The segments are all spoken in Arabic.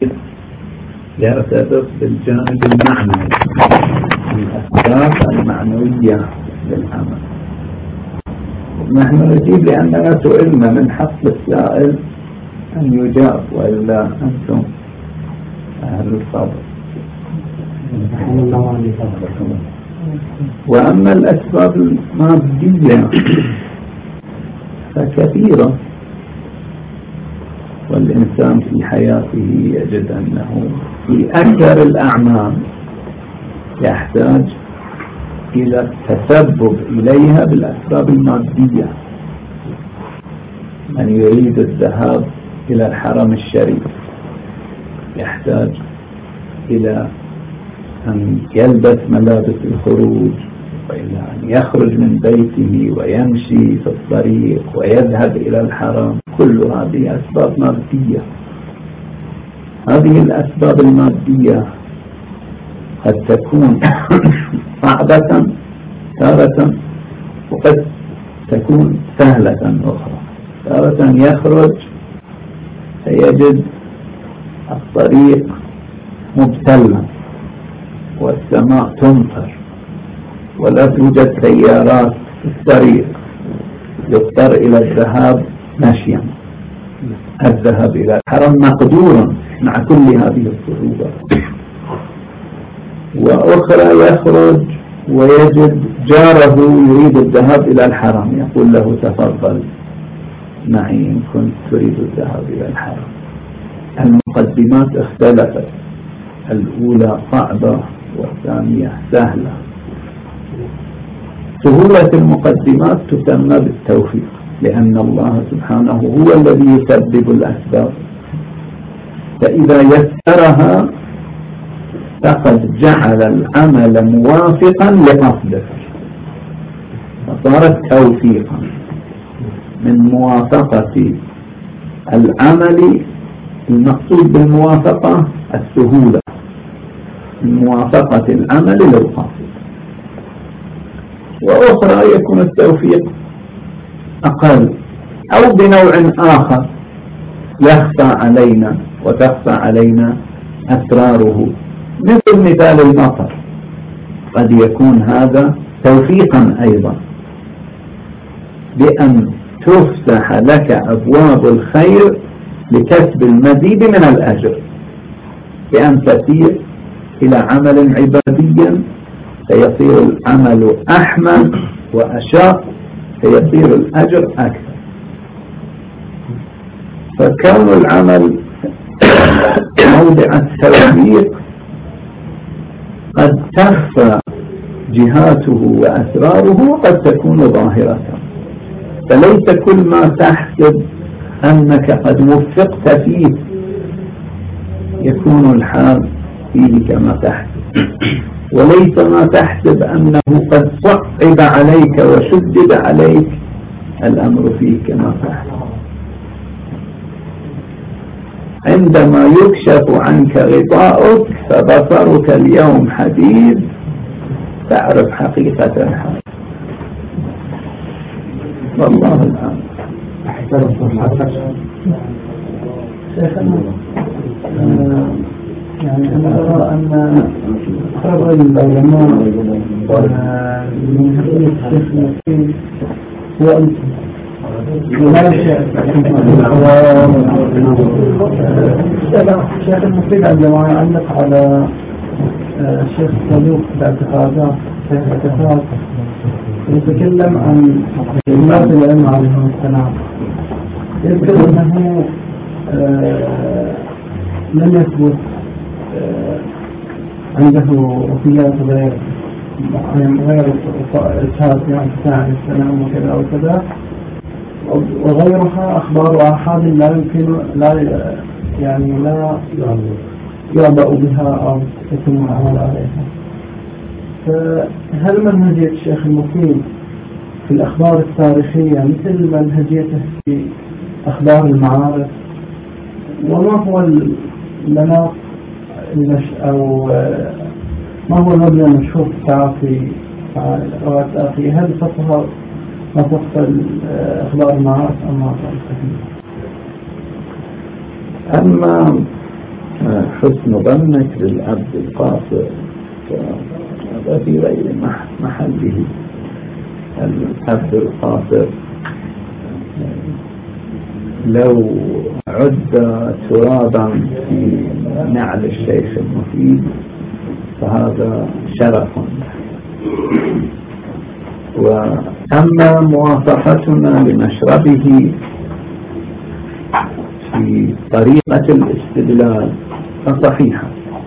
يرتبط بالجانب المعنوي، الأسباب المعنوية للعمل. نحن نجيب لأننا سئلنا من حق السائل أن يجاب، وإلا أنتم أهل الصبر. وأما الأسباب المادية فكثيرة، والإنسان في حياته يجد أنه في أكثر الأعمال يحتاج إلى التسبب إليها بالأسباب المادية. من يريد الذهاب إلى الحرم الشريف يحتاج إلى أن يلبس ملابس الخروج، وإلى أن يخرج من بيته ويمشي في الطريق ويذهب إلى الحرم. كل هذه أسباب مادية. هذه الأسباب المادية قد تكون صعبة تارة، وقد تكون سهلة أخرى. تارة يخرج فيجد الطريق مبتلا والسماء تمطر ولا توجد سيارات في الطريق، يضطر إلى الذهاب مشيا. الذهاب إلى الحرم مقدور مع كل هذه الصعوبات. وأخرى يخرج ويجد جاره يريد الذهاب إلى الحرم، يقول له تفضل معي إن كنت تريد الذهاب إلى الحرم. المقدمات اختلفت، الأولى صعبة والثانية سهلة. سهولة المقدمات تسمى بالتوفيق، لأن الله سبحانه هو الذي يسبب الأسباب، فإذا يسرها فقد جعل العمل موافقا لقصده، فصارت توفيقا. من موافقة العمل، المقصود بالموافقة السهولة، من موافقة العمل للقصد. وأخرى يكون التوفيق أقل أو بنوع آخر يخفى علينا وتخفى علينا أسراره، مثل مثال المطر، قد يكون هذا توفيقا أيضا، بأن تفتح لك أبواب الخير لكسب المزيد من الأجر، بأن تسير إلى عمل عبادي فيصير العمل أحمد وأشاق، فيصير الأجر أكثر. فكون العمل موضع التوفيق قد تخفى جهاته وأسراره وقد تكون ظاهرة، فليس كل ما تحسب أنك قد وفقت فيه يكون الحال فيه كما تحسب، وليس ما تحسب أنه قد صعب عليك وشدد عليك الأمر فيه كما تحسب. عندما يكشف عنك غطاؤك فبصرك اليوم حديد، تعرف حقيقة الحال. والله الآن يعني أنا أرى أن خبر العلماء من هذه الشيخ المسيح هو أنت الشيخ المسيح عندما يعلق على الشيخ الصدوق باعتقادات يتكلم عن علماء العلم عليهم السلام، يذكر أنه لم يثبت عنده وفيات غير الشهادة يعني ساعة السلام وكذا وكذا، وغيرها أخبار آحاد لا يمكن لا يعبأ بها أو يتم العمل عليها. فهل منهجية الشيخ المقيم في الأخبار التاريخية مثل منهجيته في أخبار المعارف؟ وما هو لنا أو ما هو المبنى المشهور في رواية الآخية؟ هل فقه أخبار المعارف أم ما؟ أما حسن ظنك للعبد القاصر هذا في غير محله. العبد القاصر لو عد ترابا في نعل الشيخ المفيد فهذا شرف. وأما موافقتنا لمشربه في طريقة الاستدلال فصحيحة،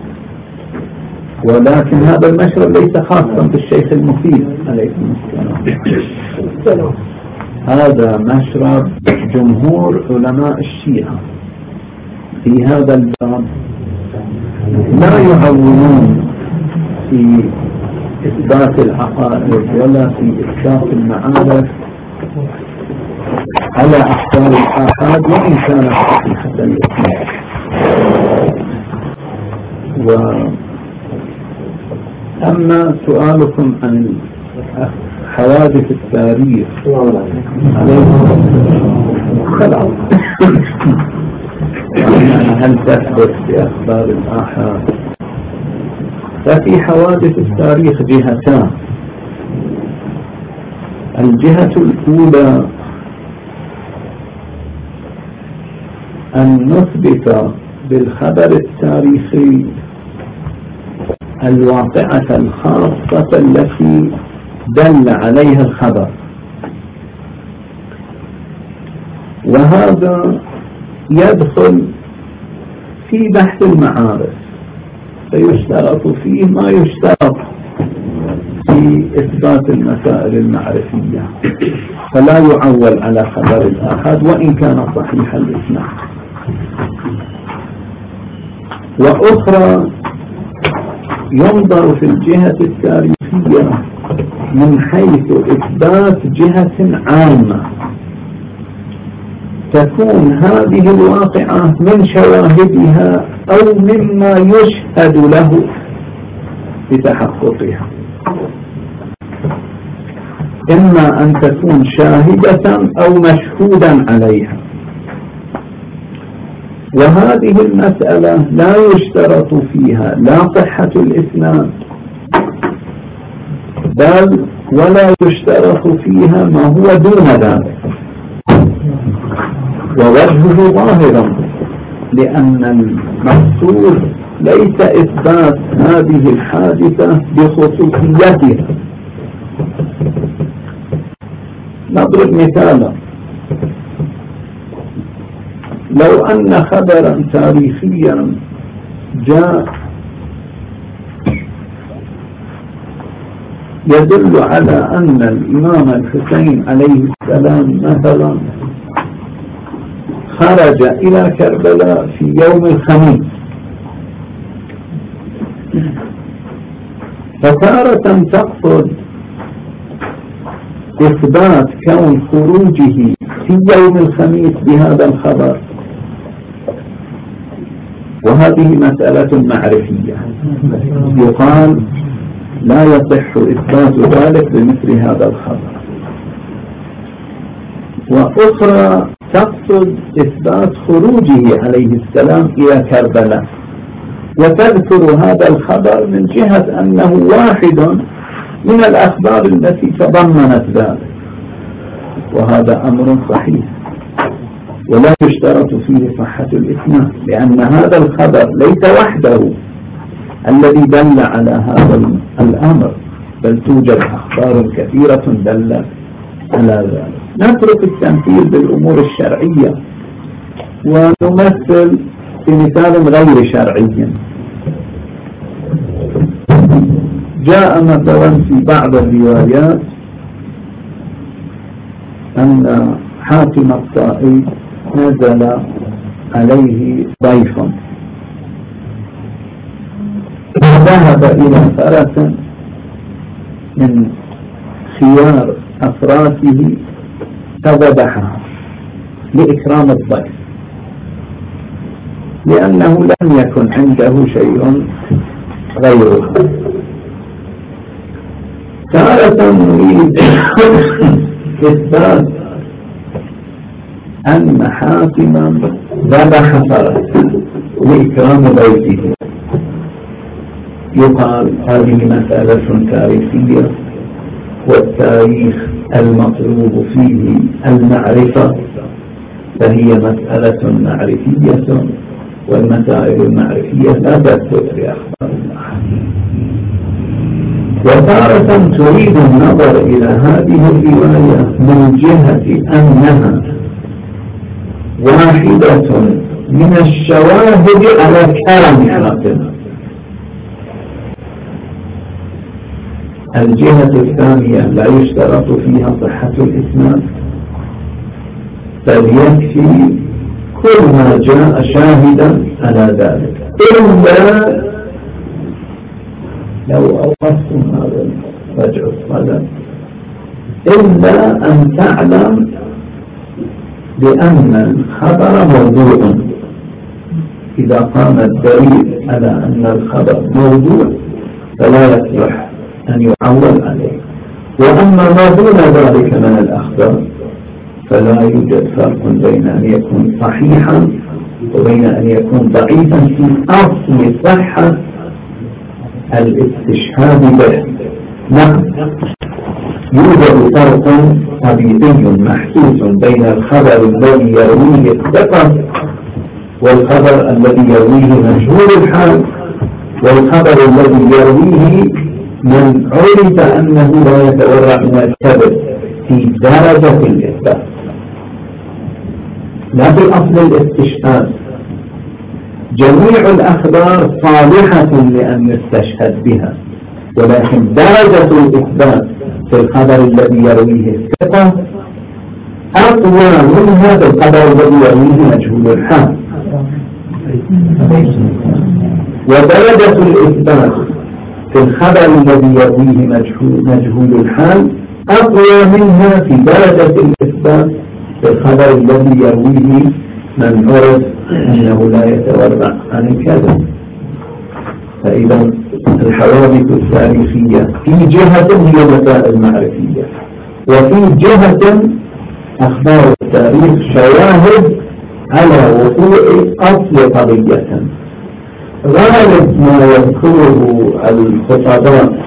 ولكن هذا المشرب ليس خاصا بالشيخ المفيد عليكم السلام. هذا مشرب جمهور علماء الشيعة في هذا الباب، لا يعولون في إثبات العقائد ولا في إثبات المعارف على أخبار الآحاد وإن كانت صحيحة الإسلام. أما سؤالكم عن حوادث التاريخ خلاص هل تثبت بأخبار الآحاد؟ ففي حوادث التاريخ جهتان. الجهة الأولى أن نثبت بالخبر التاريخي الواقعة الخاصة التي دل عليها الخبر، وهذا يدخل في بحث المعارف، فيشترط فيه ما يشترط في إثبات المسائل المعرفية، فلا يعول على خبر الآحاد وإن كان صحيح الإسناد. وأخرى ينظر في الجهة التاريخية من حيث إثبات جهة عامة تكون هذه الواقعة من شواهدها أو مما يشهد له بتحققها، إما أن تكون شاهدة أو مشهودا عليها. وهذه المسألة لا يشترط فيها لا صحة الإسناد بل ولا يشترط فيها ما هو دون ذلك، ووجهه ظاهرا، لأن المقصود ليس إثبات هذه الحادثة بخصوصيتها. نضرب مثالا، لو أن خبرا تاريخيا جاء يدل على أن الإمام الحسين عليه السلام مثلا خرج إلى كربلاء في يوم الخميس، فتارة تقصد إثبات كون خروجه في يوم الخميس بهذا الخبر، وهذه مسألة معرفية يقال لا يصح إثبات ذلك بمثل هذا الخبر. وأخرى تقصد إثبات خروجه عليه السلام إلى كربلاء، وتذكر هذا الخبر من جهة أنه واحد من الأخبار التي تضمنت ذلك، وهذا أمر صحيح ولا يشترط فيه صحة الإسناد، لأن هذا الخبر ليس وحده الذي دل على هذا الأمر، بل توجد أخبار كثيرة دلت على ذلك. نترك التمثيل بالأمور الشرعية ونمثل بمثال غير شرعي. جاء مثلا في بعض الروايات أن حاتم الطائي نزل عليه ضيف، ذهب إلى فرس من خيار أفراسه فذبحها لإكرام الضيف، لأنه لم يكن عنده شيء غيره. تارة نريد إثبات أن حاتما ذبح فرس لإكرام بيته. يقال هذه مسألة تاريخية، والتاريخ المطلوب فيه المعرفة، فهي مسألة معرفية، والمسائل المعرفية لا تثبت بأخبار الأحاديث. وتارة تريد النظر إلى هذه الرواية من جهة أنها واحدة من الشواهد على كرم حاتم. الجهة الثانية لا يشترط فيها صحة الإسناد، بل يكفي كل ما جاء شاهدا على ذلك، إلا لو أوقفتم هذا رجع الصدى، إلا أن تعلم بأن الخبر موضوع. إذا قام الدليل على أن الخبر موضوع فلا يصلح أن يعول عليه. وأما ما دون ذلك من الأخبار فلا يوجد فرق بين أن يكون صحيحا وبين أن يكون ضعيفا في أصل صحة الاستشهاد به. نعم، يوجد فرق طبيعي محسوس بين الخبر الذي يرويه الثقة والخبر الذي يرويه مجهول الحال، والخبر الذي يرويه من عرف أنه لا يتورع من الكذب في درجة الإثبات، لا في أصل الاستشهاد. جميع الأخبار صالحة لأن يستشهد بها، ولكن درجة الإثبات في الخبر الذي يرويه الثقة أقوى منها في الخبر الذي يرويه مجهول الحال. ودرجة الإثبات في الخبر الذي يرويه مجهول الحال أقوى منها في درجة الإثبات في الخبر الذي يرويه من عرف أنه لا يتورع عن الكذب. فإذا الحوادث التاريخية في جهة هي مسائل معرفية، وفي جهة أخبار التاريخ شواهد على وقوع أصل قضية. غالب ما يذكره الخطباء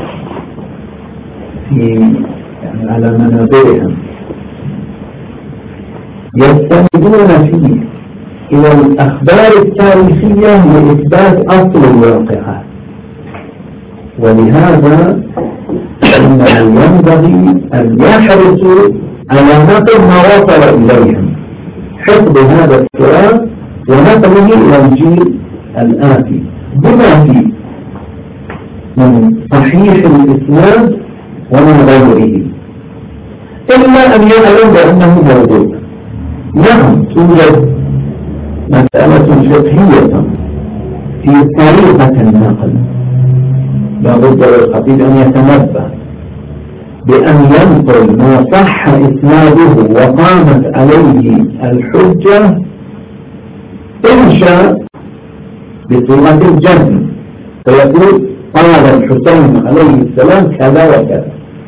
في على منابرهم يستندون فيه إلى الأخبار التاريخية لإثبات أصل الواقعات، ولهذا إنه ينبغي أن يحرصوا على نقل ما وصل إليهم، حفظ هذا التراث ونقله إلى الجيل الآتي بما فيه من صحيح الإسناد ومن غيره، إلا أن يعلم بأنه موجود. نعم، توجد مسألة فقهية في طريقة النقل، لا بد للخطيب أن يتنبه بأن ينقل ما صح إسناده وقامت عليه الحجة إن شاء بصيغة الجزم، فيقول قال الحسين عليه السلام كذا وكذا،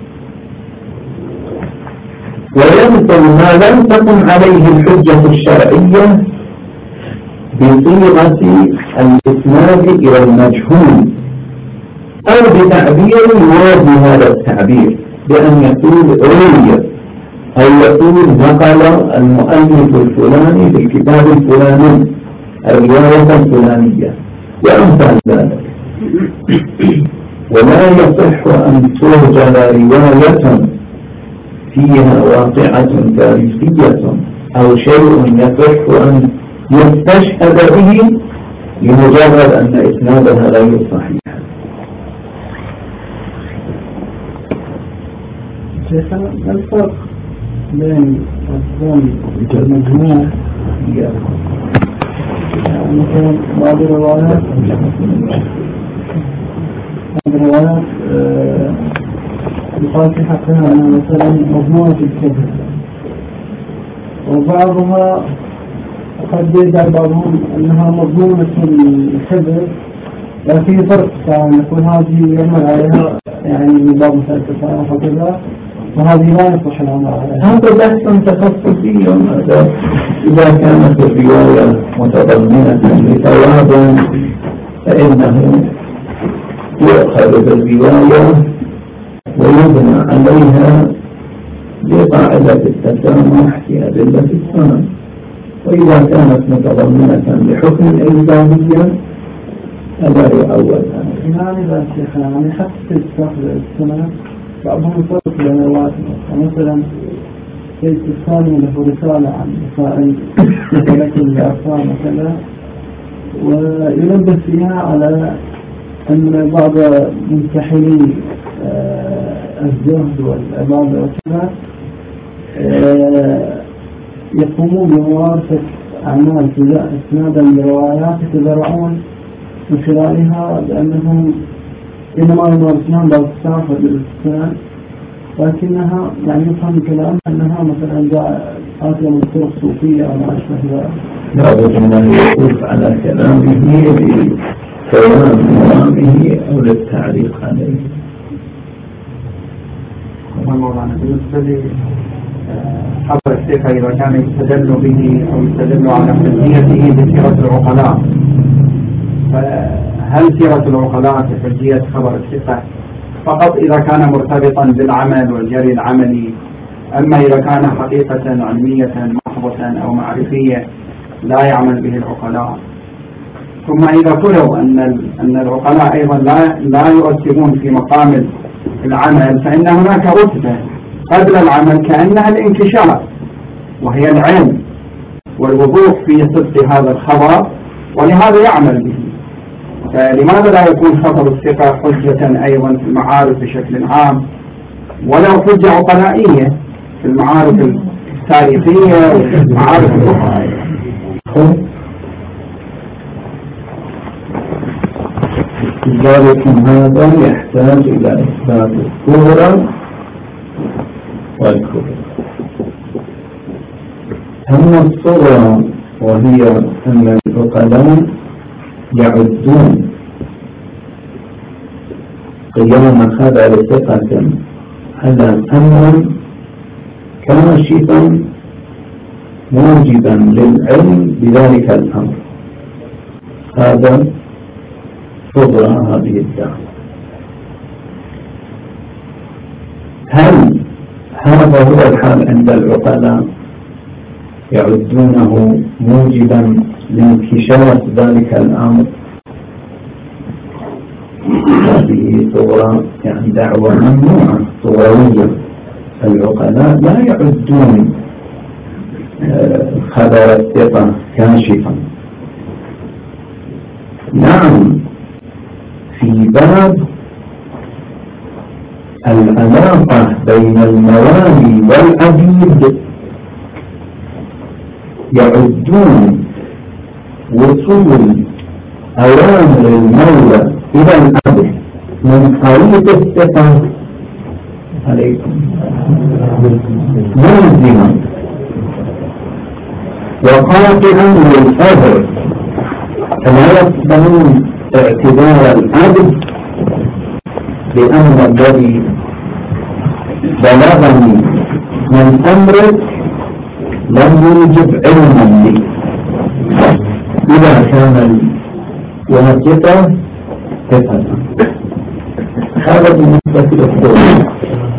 وينقل ما لم تقم عليه الحجة الشرعية بصيغة الإسناد إلى المجهول، أو بتعبير يوازي هذا التعبير بأن يقول روي، أو يقول نقل المؤلف الفلاني بالكتاب الفلاني الرواية الفلانية وأمثال ذلك. ولا يصح أن توجد رواية فيها واقعة تاريخية أو شيء يصح أن يستشهد به لمجرد أن إسنادها غير صحيح. ما الفرق بين المجموع مثلا بعض الروايات يقال في حقها أنها مثلا مجموعة الكذب، وبعضها قد يدعي بعضهم أنها مضمونة الكذب، لكن في فرق كان يقول هذه يعمل عليها يعني من باب مسألة وكذا، وهذه لا يصح العمل عليها. هذا بحث تخصصي، هذا إذا كانت الرواية متضمنة لثواب فإنه يؤخذ بالرواية ويبنى عليها بقاعدة التسامح في أدلة السنة. وإذا كانت متضمنة لحكم إلزاميا فلا يعول عنه. هذا الشيخ يعني حتى تستخدم السنة بعضهم يفرق بين الواسطة، مثلا كيس الثاني له رسالة عن مسائل مسألة الأفهام وكذا، وينبه فيها على أن بعض منتحلي الزهد والعبادة وكذا يقومون بممارسة أعمال استنادا لروايات يتذرعون من خلالها بأنهم إنما يمارسونها بعض السافر للاستثناء، لكنها يعني يفهم كلام أنها مثلا جاء آتية من طرق صوفية أو ما أشبه ذلك. لابد من الوقوف على كلامه لكلام كلامه أو للتعليق عليه. مولانا بالنسبة لحضر الشيخ إذا كان يستدل به أو يستدل على حجيته بسيرة العقلاء، فهل سيرة العقلاء كحجية خبر الثقة فقط إذا كان مرتبطا بالعمل والجري العملي، أما إذا كان حقيقة علمية محضة أو معرفية لا يعمل به العقلاء؟ ثم إذا فرض أن العقلاء أيضا لا يرتبون في مقام العمل، فإن هناك رتبة قبل العمل كأنها الانكشاف وهي العلم والوضوح في صدق هذا الخبر، ولهذا يعمل به. فلماذا لا يكون خبر الثقة حجة أيضا في المعارف بشكل عام، ولو حجة عقلائية في المعارف التاريخية والمعارف الأخرى؟ ذلك هذا يحتاج إلى إثبات الصورة والكبرى. أما الصورة وهي أن العقلاء يعدون قيام خبر ثقة على أمر كاشفا موجبا للعلم بذلك الأمر، هذا صدر هذه الدعوة. هل هذا هو الحال عند العقلاء يعدونه موجبا لانكشاف ذلك الأمر؟ هذه صورة يعني دعوة ممنوعة صورية. العقلاء لا يعدون خبر الثقة كاشفا. نعم، في باب العلاقة بين الموالي والعبيد يعدون وصول أوامر المولى إلى العبد من طريق الثقة عليكم ملزما وقاطعا للأمر، فلا يقبلون اعتبار العبد بأن الذي بلغني من أمرك لم يوجب علما لي إذا كان الواسطة ثقة. هذا بالنسبة للصورة.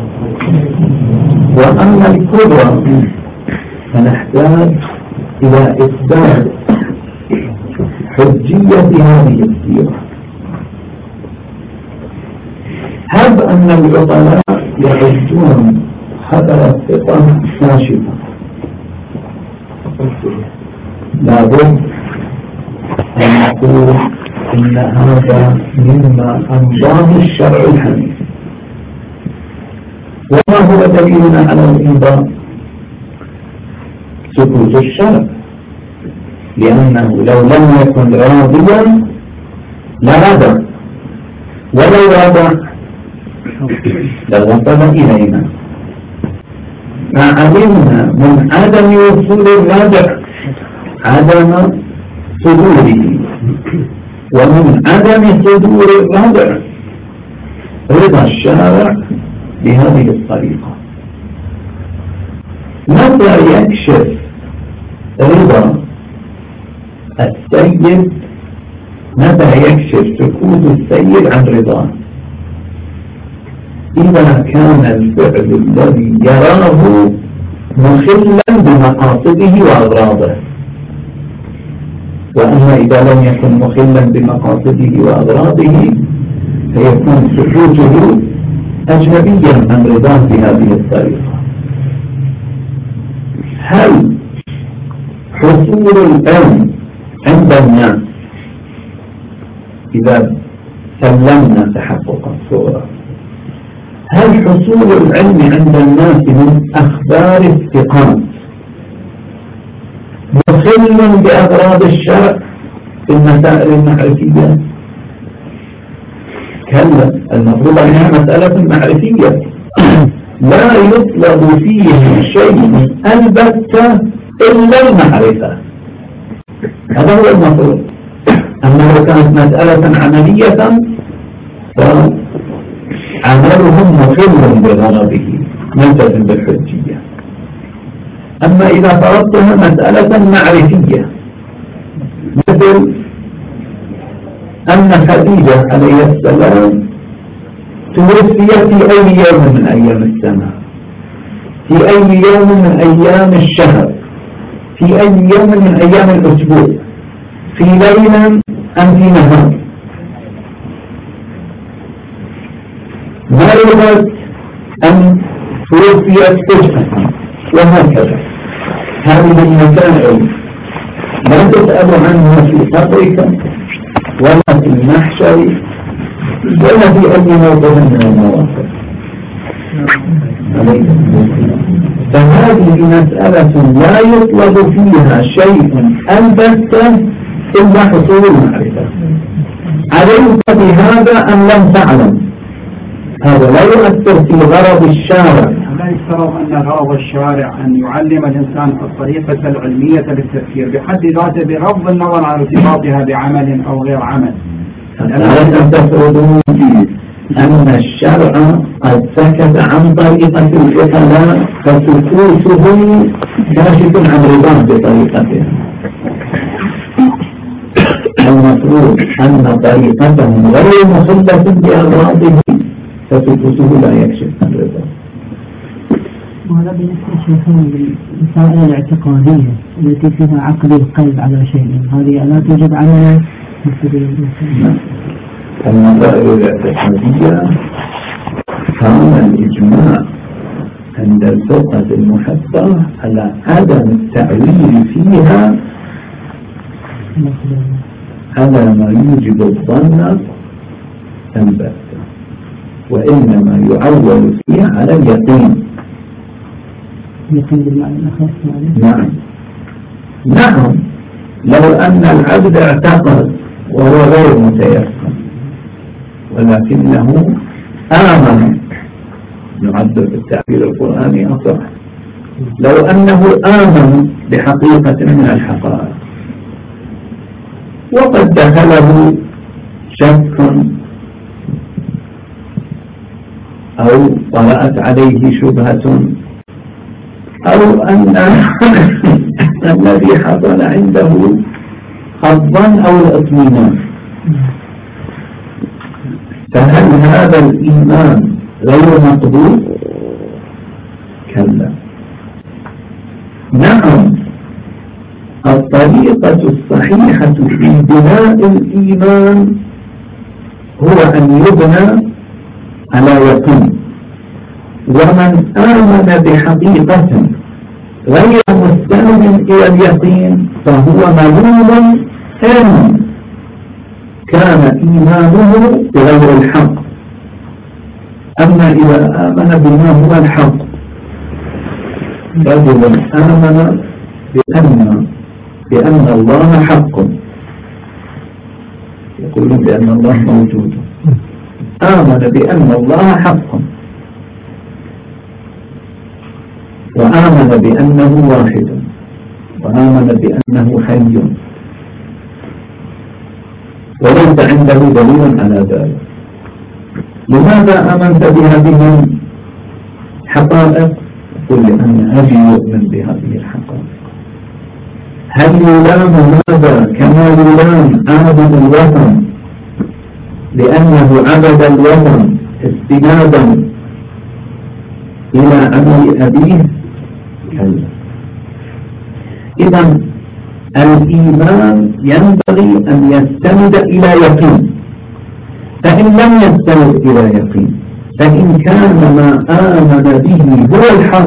وأما الكبرى فنحتاج إلى إثبات حجية هذه السيرة. هب أن العقلاء يعدون خبر الثقة كاشفا، لابد أن نقول إن هذا مما أنظام الشرع الحديث. وما هو دليلنا على الإنظام؟ سكوت الشرع، لأنه لو لم يكن راضيا لرضى، ولو رضى لوصل إلينا. ما علمنا من عدم وصول الرضع عدم صدوره، ومن عدم صدور الرضع رضا الشارع بهذه الطريقة. متى يكشف رضا السيد متى يكشف سكوت السيد عن رضاه؟ إذا كان الفعل الذي يراه مخلا بمقاصده وأغراضه. وأما إذا لم يكن مخلا بمقاصده وأغراضه فيكون سكوته أجنبيا عن رضاه بهذه الطريقة. هل حصول العلم عند الناس إذا سلمنا تحقق الصورة، هل حصول العلم عند الناس من أخبار الثقات مخل بأغراض الشرع في المسائل المعرفية؟ كلا، المفروض أنها مسألة معرفية لا يطلب فيه شيء البتة إلا المعرفة، هذا هو المفروض. أما لو كانت مسألة عملية فعملهم مخل بغرضه ملتزم بالحجية. أما إذا فرضتها مسألة معرفية مثل أن خديجة عليه السلام توفي في أي يوم من أيام السنة، في أي يوم من أيام الشهر، في أي يوم من أيام الأسبوع، في ليل أم في نهار، مرضت أم توفيت فجأة، وهكذا. هذه المسائل لا تسأل عنها في قبرك ولا في المحشر ولا في أي موضوع من المواقف. فهذه مسألة لا يطلب فيها شيء البتة إلا حصول المعرفة. علمت بهذا أم لم تعلم، هذا لا يؤثر في غرض الشارع. لا يفترض أن غرض الشارع أن يعلم الإنسان الطريقة العلمية للتفكير بحد ذاته بغض النظر عن ارتباطها بعمل أو غير عمل. لا تفرضون فيه أن الشرع قد سكت عن طريقة الفقهاء فسكوته كاشف عن رضاه بطريقته. المفروض أن طريقتهم غير مخلة بأغراضه فسكوته لا يكشف عن رضاه. وهذا بالنسبة شيخين للمسائل الاعتقادية التي فيها عقد القلب على شيء، هذه لا توجد عملا نعم. المسائل الاعتقادية كان الإجماع عند الفقهاء المحبة على عدم التعويل فيها على ما يوجب الظن البتة، وإنما يعول فيها على اليقين. نعم نعم. لو أن العبد اعتقد وهو غير متيقن ولكنه آمن، نعبر بالتعبير القرآني أصح، لو أنه آمن بحقيقة من الحقائق وقد دخله شك أو طرأت عليه شبهة أو أن الذي حصل عنده الظن أو الاطمئنان، فهل هذا الإيمان غير مقبول؟ كلا. نعم، الطريقة الصحيحة في بناء الإيمان هو أن يبنى على يقين، ومن آمن بحقيقة غير مستند إلى اليقين فهو ملوم إن كان إيمانه بغير الحق. أما إذا آمن بما هو الحق، رجل آمن بأن الله حق، يقولون بأن الله موجود، آمن بأن الله حق وآمن بأنه واحد وآمن بأنه حي، وليس عنده دليل على ذلك. لماذا آمنت بهذه الحقائق؟ قل لأن أبي يؤمن بهذه الحقائق. هل يلام هذا كما يلام عابد الوطن لأنه عبد الوطن استنادا إلى عمل أبيه؟ كلا. إذا الإيمان ينبغي أن يستند إلى يقين، فإن لم يستند إلى يقين، فإن كان ما آمن به هو الحق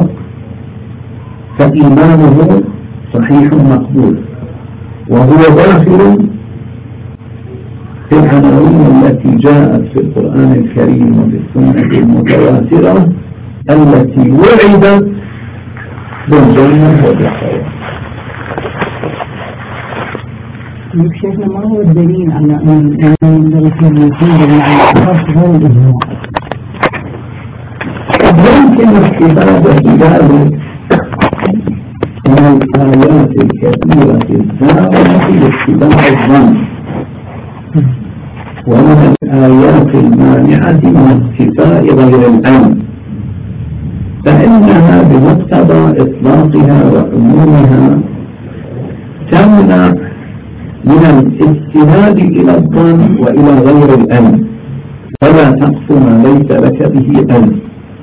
فإيمانه صحيح مقبول، وهو داخل في العناوين التي جاءت في القرآن الكريم وفي السنة المتواترة التي وعدت بالجنة وبالخير. شيخنا ما هو الدليل على أن ينبغي أن يكون بالمعنى غير الإجماع؟ يمكن استفادة ذلك من الآيات الكثيرة الزامة في اتباع الظن، ومن الآيات المانعة من اختفاء غير العلم، فإنها بمقتضى إطلاقها وعمومها تمنع من الاجتهاد إلى الظن وإلى غير العلم، ولا تقف ما ليس لك به علم.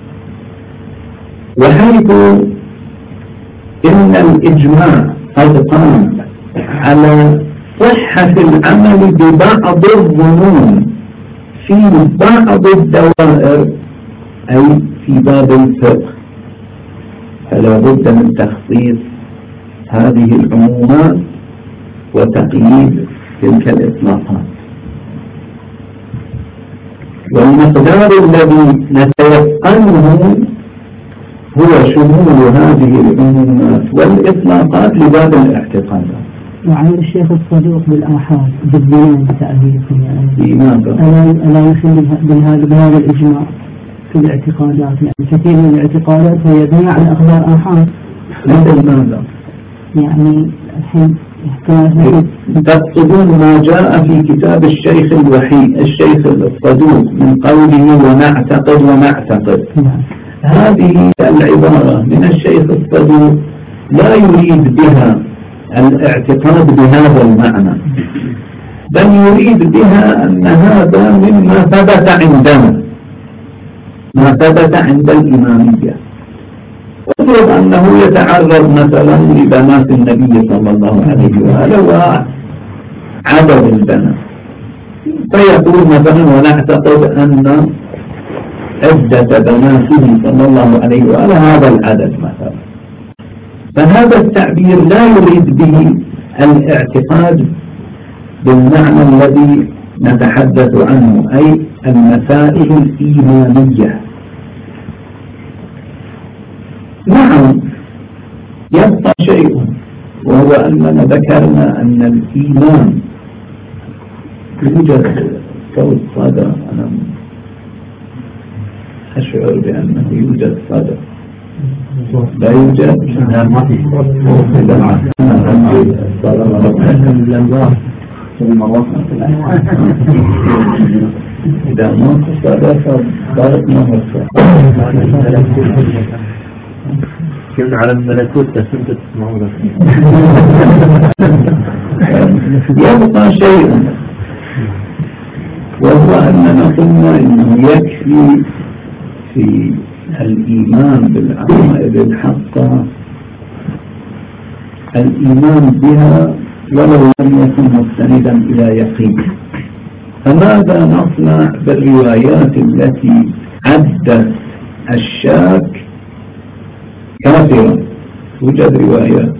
وحيث إن الإجماع قد قام على صحة العمل ببعض الظنون في بعض الدوائر أي في باب الفقه، فلا بد من تخصيص هذه العمومات وتقييد تلك الإطلاقات. والمقدار الذي نتيقنه هو شمول هذه العمومات والإطلاقات لباب الاعتقادات. وعن الشيخ الصدوق بالآحاد بالبيان بتأليفه لماذا؟ ألا يخل بهذا الإجماع في الاعتقادات؟ يعني كثير من الاعتقادات هي يبنى على أخبار آحاد. مثل ماذا؟ يعني الحين تقصدون ما جاء في كتاب الشيخ الوحيد الشيخ الصدوق من قوله ونعتقد ونعتقد. هذه العبارة من الشيخ الصدوق لا يريد بها الاعتقاد بهذا المعنى، بل يريد بها أن هذا مما ثبت عندنا، ما ثبت عند الإمامية. وفرض أنه يتعرض مثلا لبنات النبي صلى الله عليه وآله وعدد البنات، فيقول مثلا ونعتقد أن عدة بناته صلى الله عليه وآله هذا العدد مثلا. فهذا التعبير لا يريد به الاعتقاد بالمعنى الذي نتحدث عنه، أي المسائل الإيمانية. نعم يبقى شيء، وهو أننا ذكرنا أن الإيمان يوجد صوت صدى، أنا أشعر بأنه يوجد صدى. لا يوجد؟ ما في إذا ما صدى فضارت ما مرسل كنا على الملكوت تسمت معوضة. يبقى شيء، وهو أننا قلنا إنه يكفي في الإيمان بالعقائد الحقة الإيمان بها ولو لم يكن مستندا إلى يقين. فماذا نصنع بالروايات التي عدت الشاك كافرا؟ توجد روايات،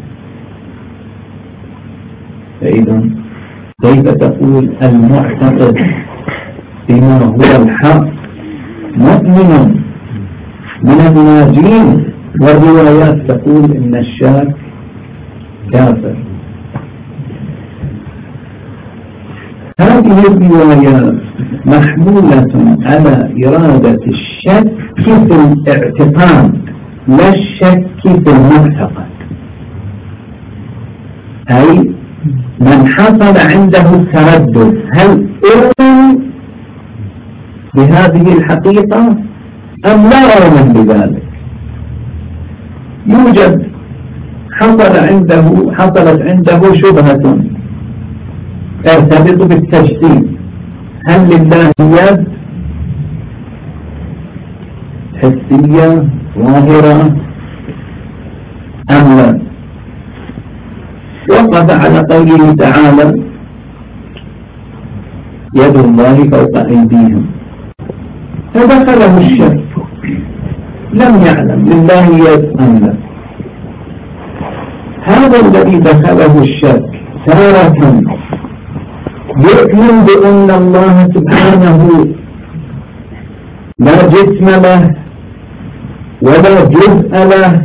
فإذا كيف تقول المعتقد بما هو الحق مؤمن من الناجين، والروايات تقول إن الشاك كافر؟ هذه الروايات محمولة على إرادة الشك في الاعتقاد لا الشك في المعتقد، أي من حصل عنده التردد هل أؤمن بهذه الحقيقة أم لا أؤمن بذلك؟ يوجد حصلت عنده شبهة ترتبط بالتجسيد. هل لله يد حسية ظاهرة أم لا؟ وقف على قوله تعالى يد الله فوق أيديهم، فدخله الشك، لم يعلم لله يد أم لا. هذا الذي دخله الشك تارة يؤمن بأن الله سبحانه لا جسم له ولا جزء له،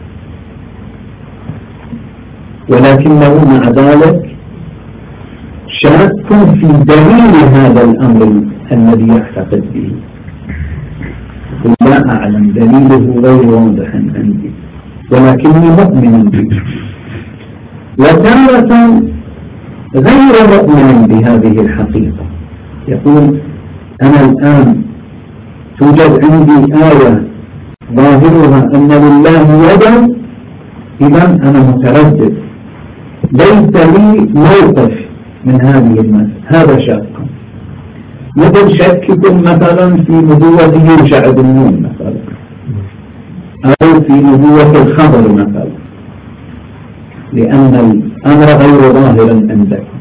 ولكنه مع ذلك شاك في دليل هذا الأمر الذي يعتقد به. لا أعلم، دليله غير واضح عندي ولكني مؤمن به. وتارة غير مؤمن بهذه الحقيقة، يقول أنا الآن توجد عندي آية ظاهرها أن لله يدا، إذا أنا متردد، ليس لي موقف من هذه المسألة. هذا شك، مثل شككم مثلا في نبوة يوشع بن نون مثلا، أو في نبوة الخضر مثلا، لأن الأمر غير ظاهر عندكم،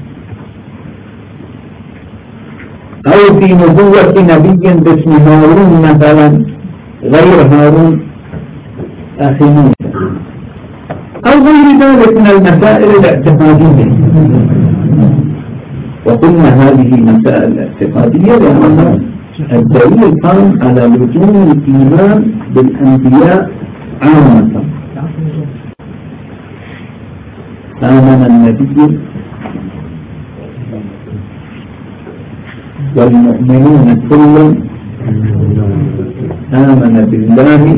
أو في نبوة نبي باسم هارون مثلا غير هارون أخي موسى، أو غير ذلك من المسائل الاعتقادية. وقلنا هذه مسائل اعتقادية لأن الدليل قام على لزوم الإيمان بالأنبياء عامة. آمن النبي والمؤمنون كل آمن بالله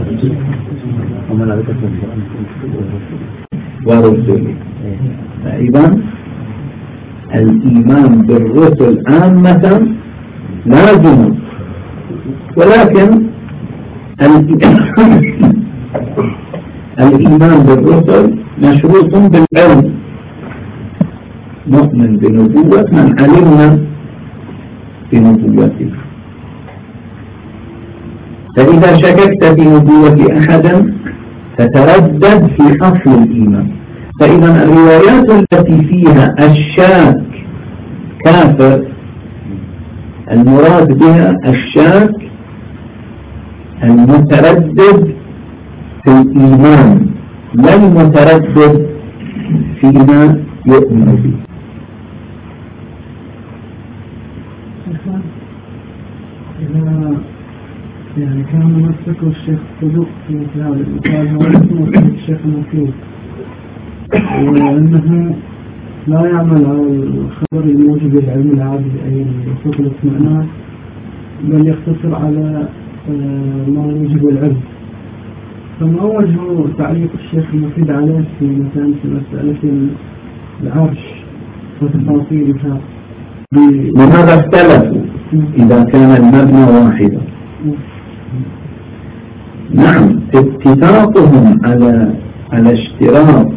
ورسله. فإذا الإيمان بالرسل عامة لازم، ولكن الإيمان بالرسل مشروط بالعلم. نؤمن بنبوة من علمنا بنبوته، فإذا شككت في نبوة أحد تتردد في أصل الإيمان. فإذا الروايات التي فيها الشاك كافر المراد بها الشاك المتردد في الإيمان، لا المتردد فيما يؤمن به. يعني كان مسك الشيخ صدوق في هذا المثال، هو مسك الشيخ مفيد، وأنه لا يعمل على الخبر الموجب للعلم العادي أي الوثوق الاطمئنان، بل يقتصر على ما يوجب العلم. فما وجه تعليق الشيخ المفيد عليه في مثلا في مسألة العرش وتفاصيلها؟ لماذا اختلفوا إذا كان المبنى واحدا؟ نعم، اتفاقهم على اشتراط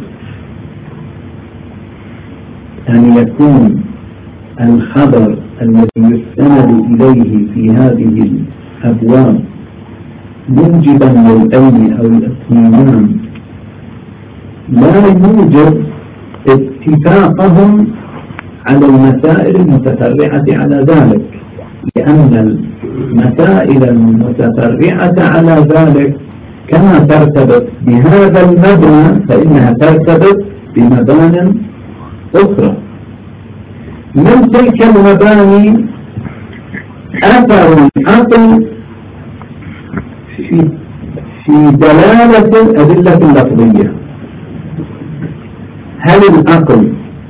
أن يكون الخبر الذي يستند إليه في هذه الأبواب موجبا للعلم أو الاطمئنان، لا يوجد اتفاقهم على المسائل المتفرعة على ذلك، لأن المسائل المتفرعة على ذلك كما ترتبط بهذا المبنى فإنها ترتبط بمبان أخرى. من تلك المباني أثر العقل في دلالة الأدلة اللفظية. هل العقل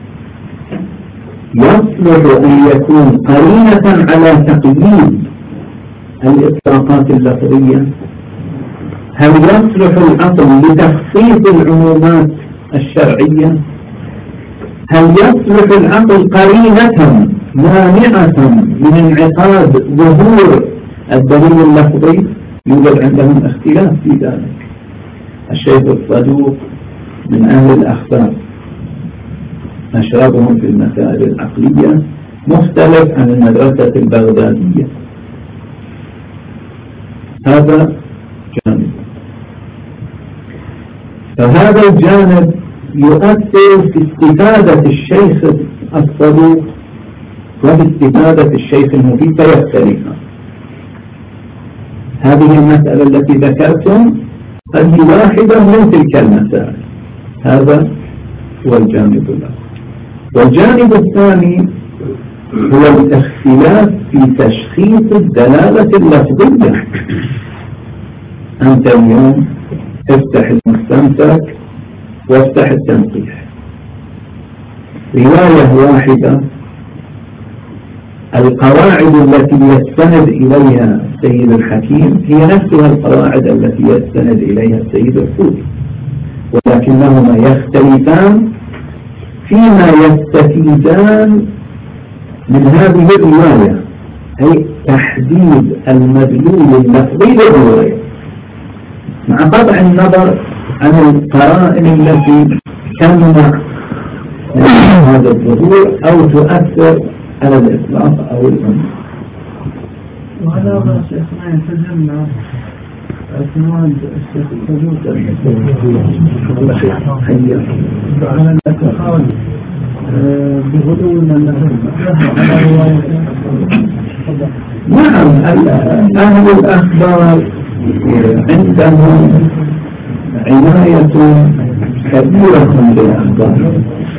يصلح أن يكون قرينة على تقييد الإطلاقات اللفظية؟ هل يصلح العقل لتخصيص العمومات الشرعية؟ هل يصلح العقل قرينة مانعة من انعقاد ظهور الدليل اللفظي؟ يوجد عندهم اختلاف في ذلك. الشيخ الصدوق من أهل الأخبار مشربهم في المسائل العقلية مختلف عن المدرسة البغدادية. هذا جانب. فهذا الجانب يؤثر في استفادة الشيخ الصدوق وفي استفادة الشيخ المفيد فيختلفان. هذه المسألة التي ذكرتم هذه واحدة من تلك المسائل. هذا هو الجانب الأول. والجانب الثاني هو الاختلاف في تشخيص الدلالة اللفظية. أنت اليوم افتح المستمسك وافتح التنقيح، رواية واحدة القواعد التي يستند إليها السيد الحكيم هي نفسها القواعد التي يستند إليها السيد الحوثي، ولكنهما يختلفان فيما يستفيدان من هذه الرواية، أي تحديد المدلول اللفظي للرواية مع قطع النظر عن القرائن التي تمنع هذا الظهور أو تؤثر على الإطلاق أو الأمر. وهذا شيخنا يتجمع اعتماد الشيخ الصدوق على الاعتقاد بغلو من على روايته. نعم، أهل الأخبار عندهم عناية كبيرة بالأخبار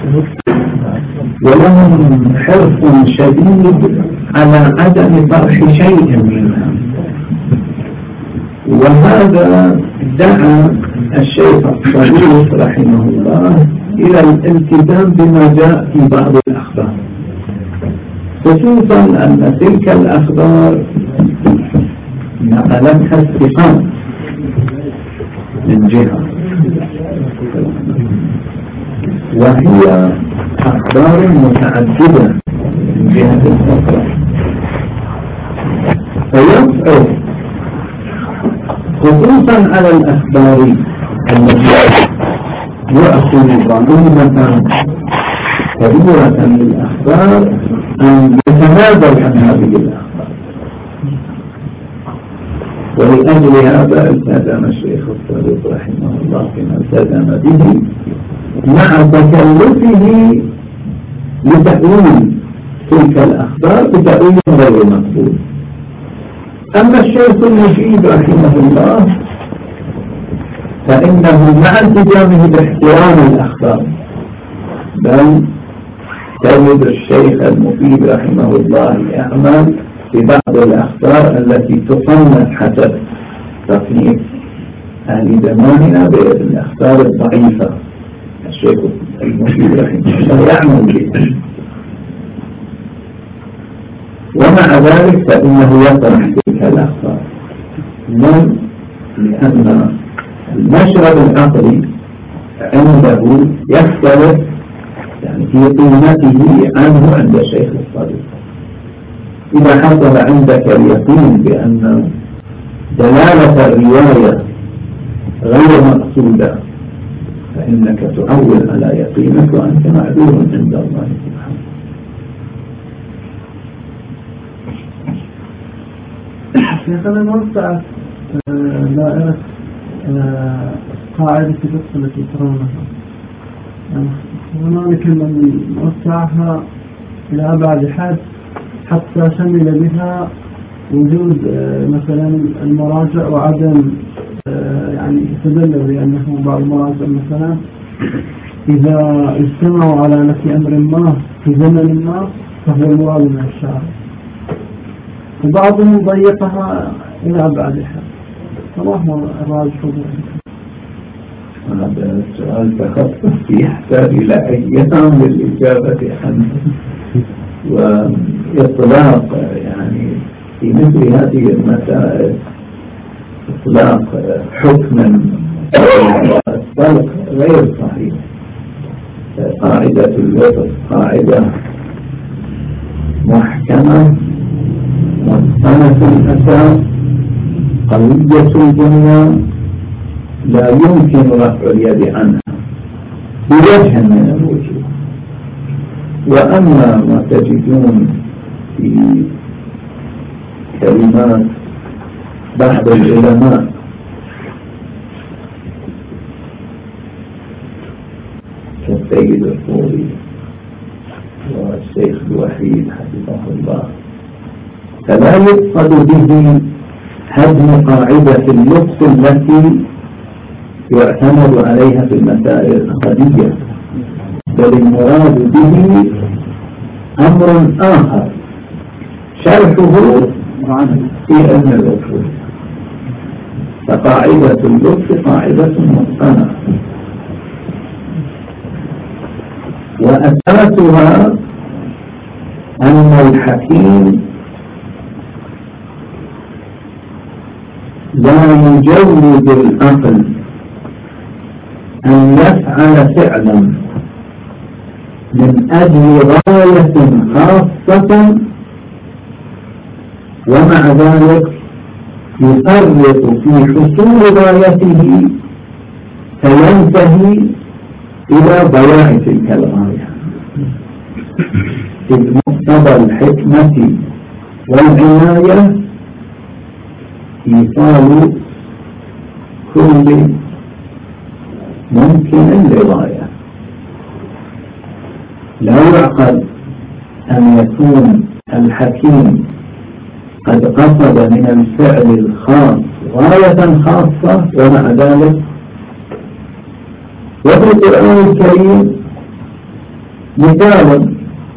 ولهم حرص شديد على عدم طرح شيء منها، وهذا دعا الشيخ الصدوق رحمه الله إلى الالتزام بما جاء في بعض الأخبار، خصوصا أن تلك الأخبار نقلتها الثقات من جهة، وهي أخبار متعددة من جهة الأخرى، فيصعب خصوصا على الأخبار التي يأخذ ضميمة كبيرة من الأخبار أن يتنازل عن هذه الأخبار. ولأجل هذا التزم الشيخ الصدوق رحمه الله فيما التزم به مع تكلفه لتأويل تلك الأخبار بتأويل غير مقبول. أما الشيخ المفيد رحمه الله فإنه مع التزامه باحترام الأخبار، بل تجد الشيخ المفيد رحمه الله يعمل في بعض الأخبار التي تصنف حسب تصنيف أهل زماننا بالأخبار الضعيفة. الشيخ المفيد رحمه الله يعمل بها، ومع ذلك فإنه يطرح تلك الأخبار، لأن المشرب العقلي عنده يختلف يعني في قيمته عنه عند الشيخ الصدوق. إذا حصل عندك اليقين بأن دلالة الرواية غير مقصودة فإنك تعول على يقينك وأنت معذور عند الله سبحانه. شيخنا موسعت دائرة قاعدة الفقه التي ترونها، هنالك من وسعها إلى أبعد حد حتى شمل بها وجود مثلا المراجع وعدم يعني استدل بأنه بعض المراجع مثلا إذا اجتمعوا على نفي أمر ما في زمن ما فهو المراد من الشارع، وبعضهم ضيقها إلى أبعد حد. فما هو الراجح بذلك؟ هذا السؤال تخصص يحتاج إلى أيام للإجابة عنه، وإطلاق يعني في مثل هذه المسائل إطلاق حكما الطلق غير صحيح. قاعدة الوسط قاعدة محكمة متقنة الأساس قوية البنيان لا يمكن رفع اليد عنها بوجه من الوجوه. وأما ما تجدون في كلمات بعض العلماء كالسيد الطوري والشيخ الوحيد حفظه الله، فلا يقصد به هدم قاعدة اللطف التي يعتمد عليها في المسائل العقدية، بل المراد به أمر آخر شرحه في علم الأصول. فقاعدة اللطف قاعدة متقنة، وأساسها أن الحكيم لا يجوز العقل أن يفعل فعلا من أجل غاية خاصة ومع ذلك يفرط في حصول غايته فينتهي إلى ضياع تلك الغاية. إذ مقتضى الحكمة والعناية إيصال كل ممكن لغاية. لا يعقل أن يكون الحكيم قد قصد من الفعل الخاص غاية خاصة ومع ذلك. وفي القرآن الكريم مثال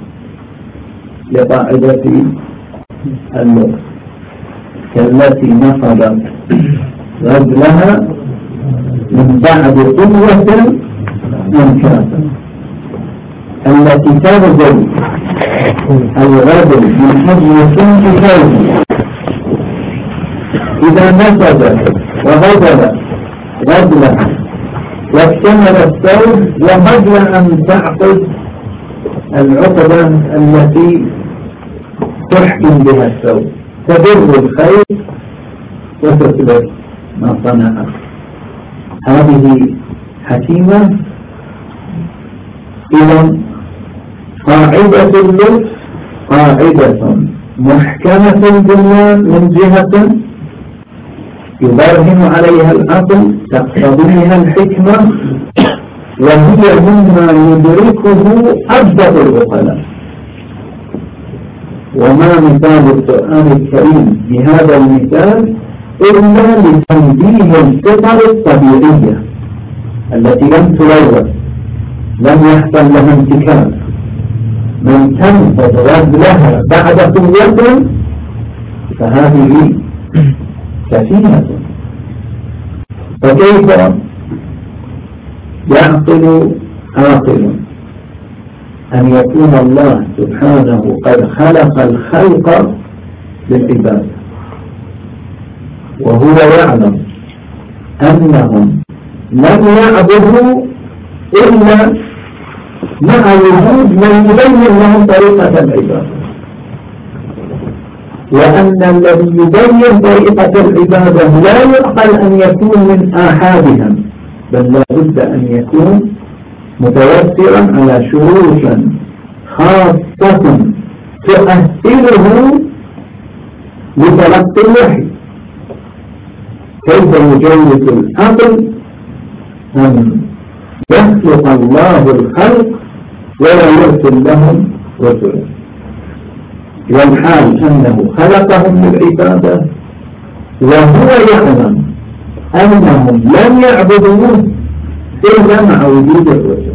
لقاعدة اللطف كالتي نقضت غزلها من بعد قوة أنكاسا، التي تبذل الغزل من أجل صنع ثوبه إذا نفذت وغزلت غزلها واكتمل الثوب وقبل أن تعقد العقدة التي تحكم بها الثوب تدر الخير وتثبت ما صنعه. هذه حكيمة. إذن قاعدة اللطف قاعدة محكمة البنيان من جهة يبرهن عليها العقل تقتضيها الحكمة، وهي مما يدركه أبدأ العقلاء. وما مثال القرآن الكريم بهذا المثال إلا لتنبيه الفطر الطبيعية التي لم تلوث، لم يحصل لها انتكاس. من تنفض غزلها بعد قوة فهذه سفينة. فكيف يعقل عاقل أن يكون الله سبحانه قد خلق الخلق للعبادة وهو يعلم أنهم لم يعبدوا إلا مع وجود من يبين لهم طريقة العبادة، وأن الذي يبين طريقة العبادة لا يعقل أن يكون من آحادهم، بل لا بد أن يكون متوفرا على شروط خاصة تؤهله لتلقي الوحي. كيف يجوز العقل أن يخلق الله الخلق ولا يرسل لهم رسلا، والحال أنه خلقهم للعبادة وهو يعلم أنهم لم يعبدوه إلا مع وجود الرسل؟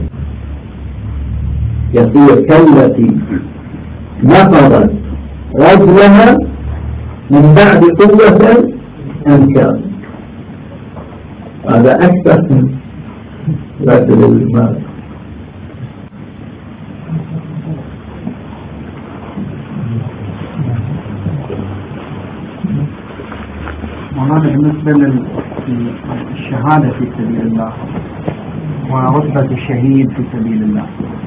يصير كالتي نقضت غزلها من بعد قوة أنكاسا. هذا أكثر من غزل المال. وهذا بالنسبة للشهادة في سبيل الله ورتبة الشهيد في سبيل الله.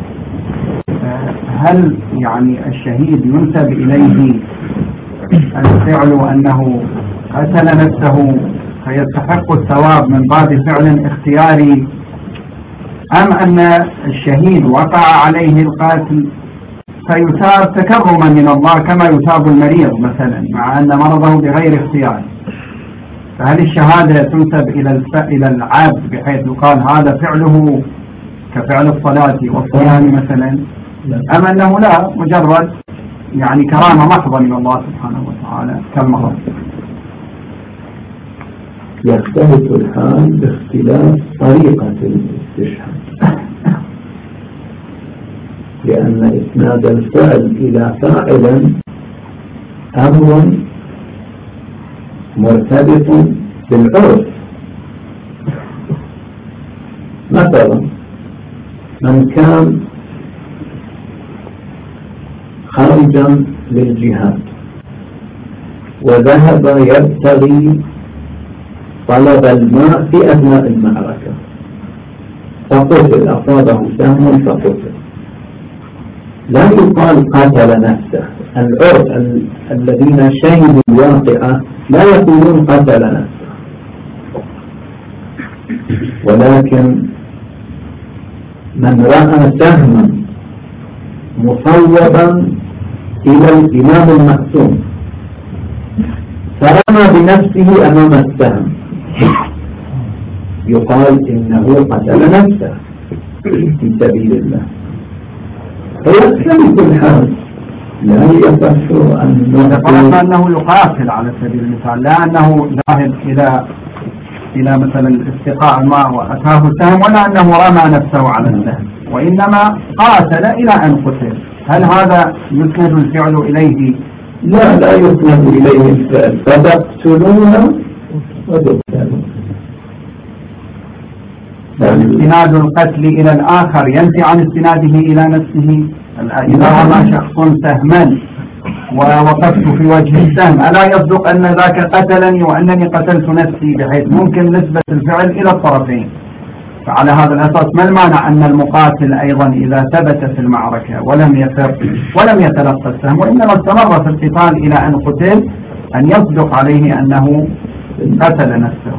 هل يعني الشهيد ينسب إليه الفعل أنه قتل نفسه فيستحق الثواب من باب فعل اختياري، أم أن الشهيد وقع عليه القتل فيثاب تكرما من الله كما يثاب المريض مثلا مع أن مرضه بغير اختيار؟ فهل الشهادة تنسب إلى العبد بحيث يقال هذا فعله كفعل الصلاة والصيام مثلا، أم أنه لا مجرد يعني كرامة محضة من الله سبحانه وتعالى كالمرض؟ يختلف الحال باختلاف طريقة الاستشهاد، لأن إسناد الفعل إلى فاعل أمر مرتبط بالعرف. مثلا من كان خارجا للجهاد وذهب يبتغي طلب الماء في أثناء المعركة فقتل، أصابه سهم فقتل، لا يقال قتل نفسه. العرف الذين شهدوا الواقعة لا يقولون قتل نفسه، ولكن من رأى سهما مصوبا إلى الإمام المعصوم فرمى بنفسه أمام السهم يقال إنه قتل نفسه في سبيل الله. فيختلف الحال، لا يصح أن نقول أنه يقاتل على سبيل المثال، لا أنه ذاهب إلى مثلا استقاء الماء وأتاه السهم، ولا أنه رمى نفسه على السهم، وإنما قاتل إلى أن قتل. هل هذا يسند الفعل إليه؟ لا يسند إليه الفعل، فتقتلون وتقتلون. استناد القتل إلى الآخر ينفي عن استناده إلى نفسه. إذا رمى شخص سهما ووقفت في وجه السهم ألا يصدق أن ذاك قتلني وأنني قتلت نفسي، بحيث ممكن نسبة الفعل إلى الطرفين. فعلى هذا الأساس ما المانع أن المقاتل أيضا إذا ثبت في المعركة ولم يفر ولم يتلقى السهم وإنما استمر في القتال إلى أن قتل أن يصدق عليه أنه قتل نفسه؟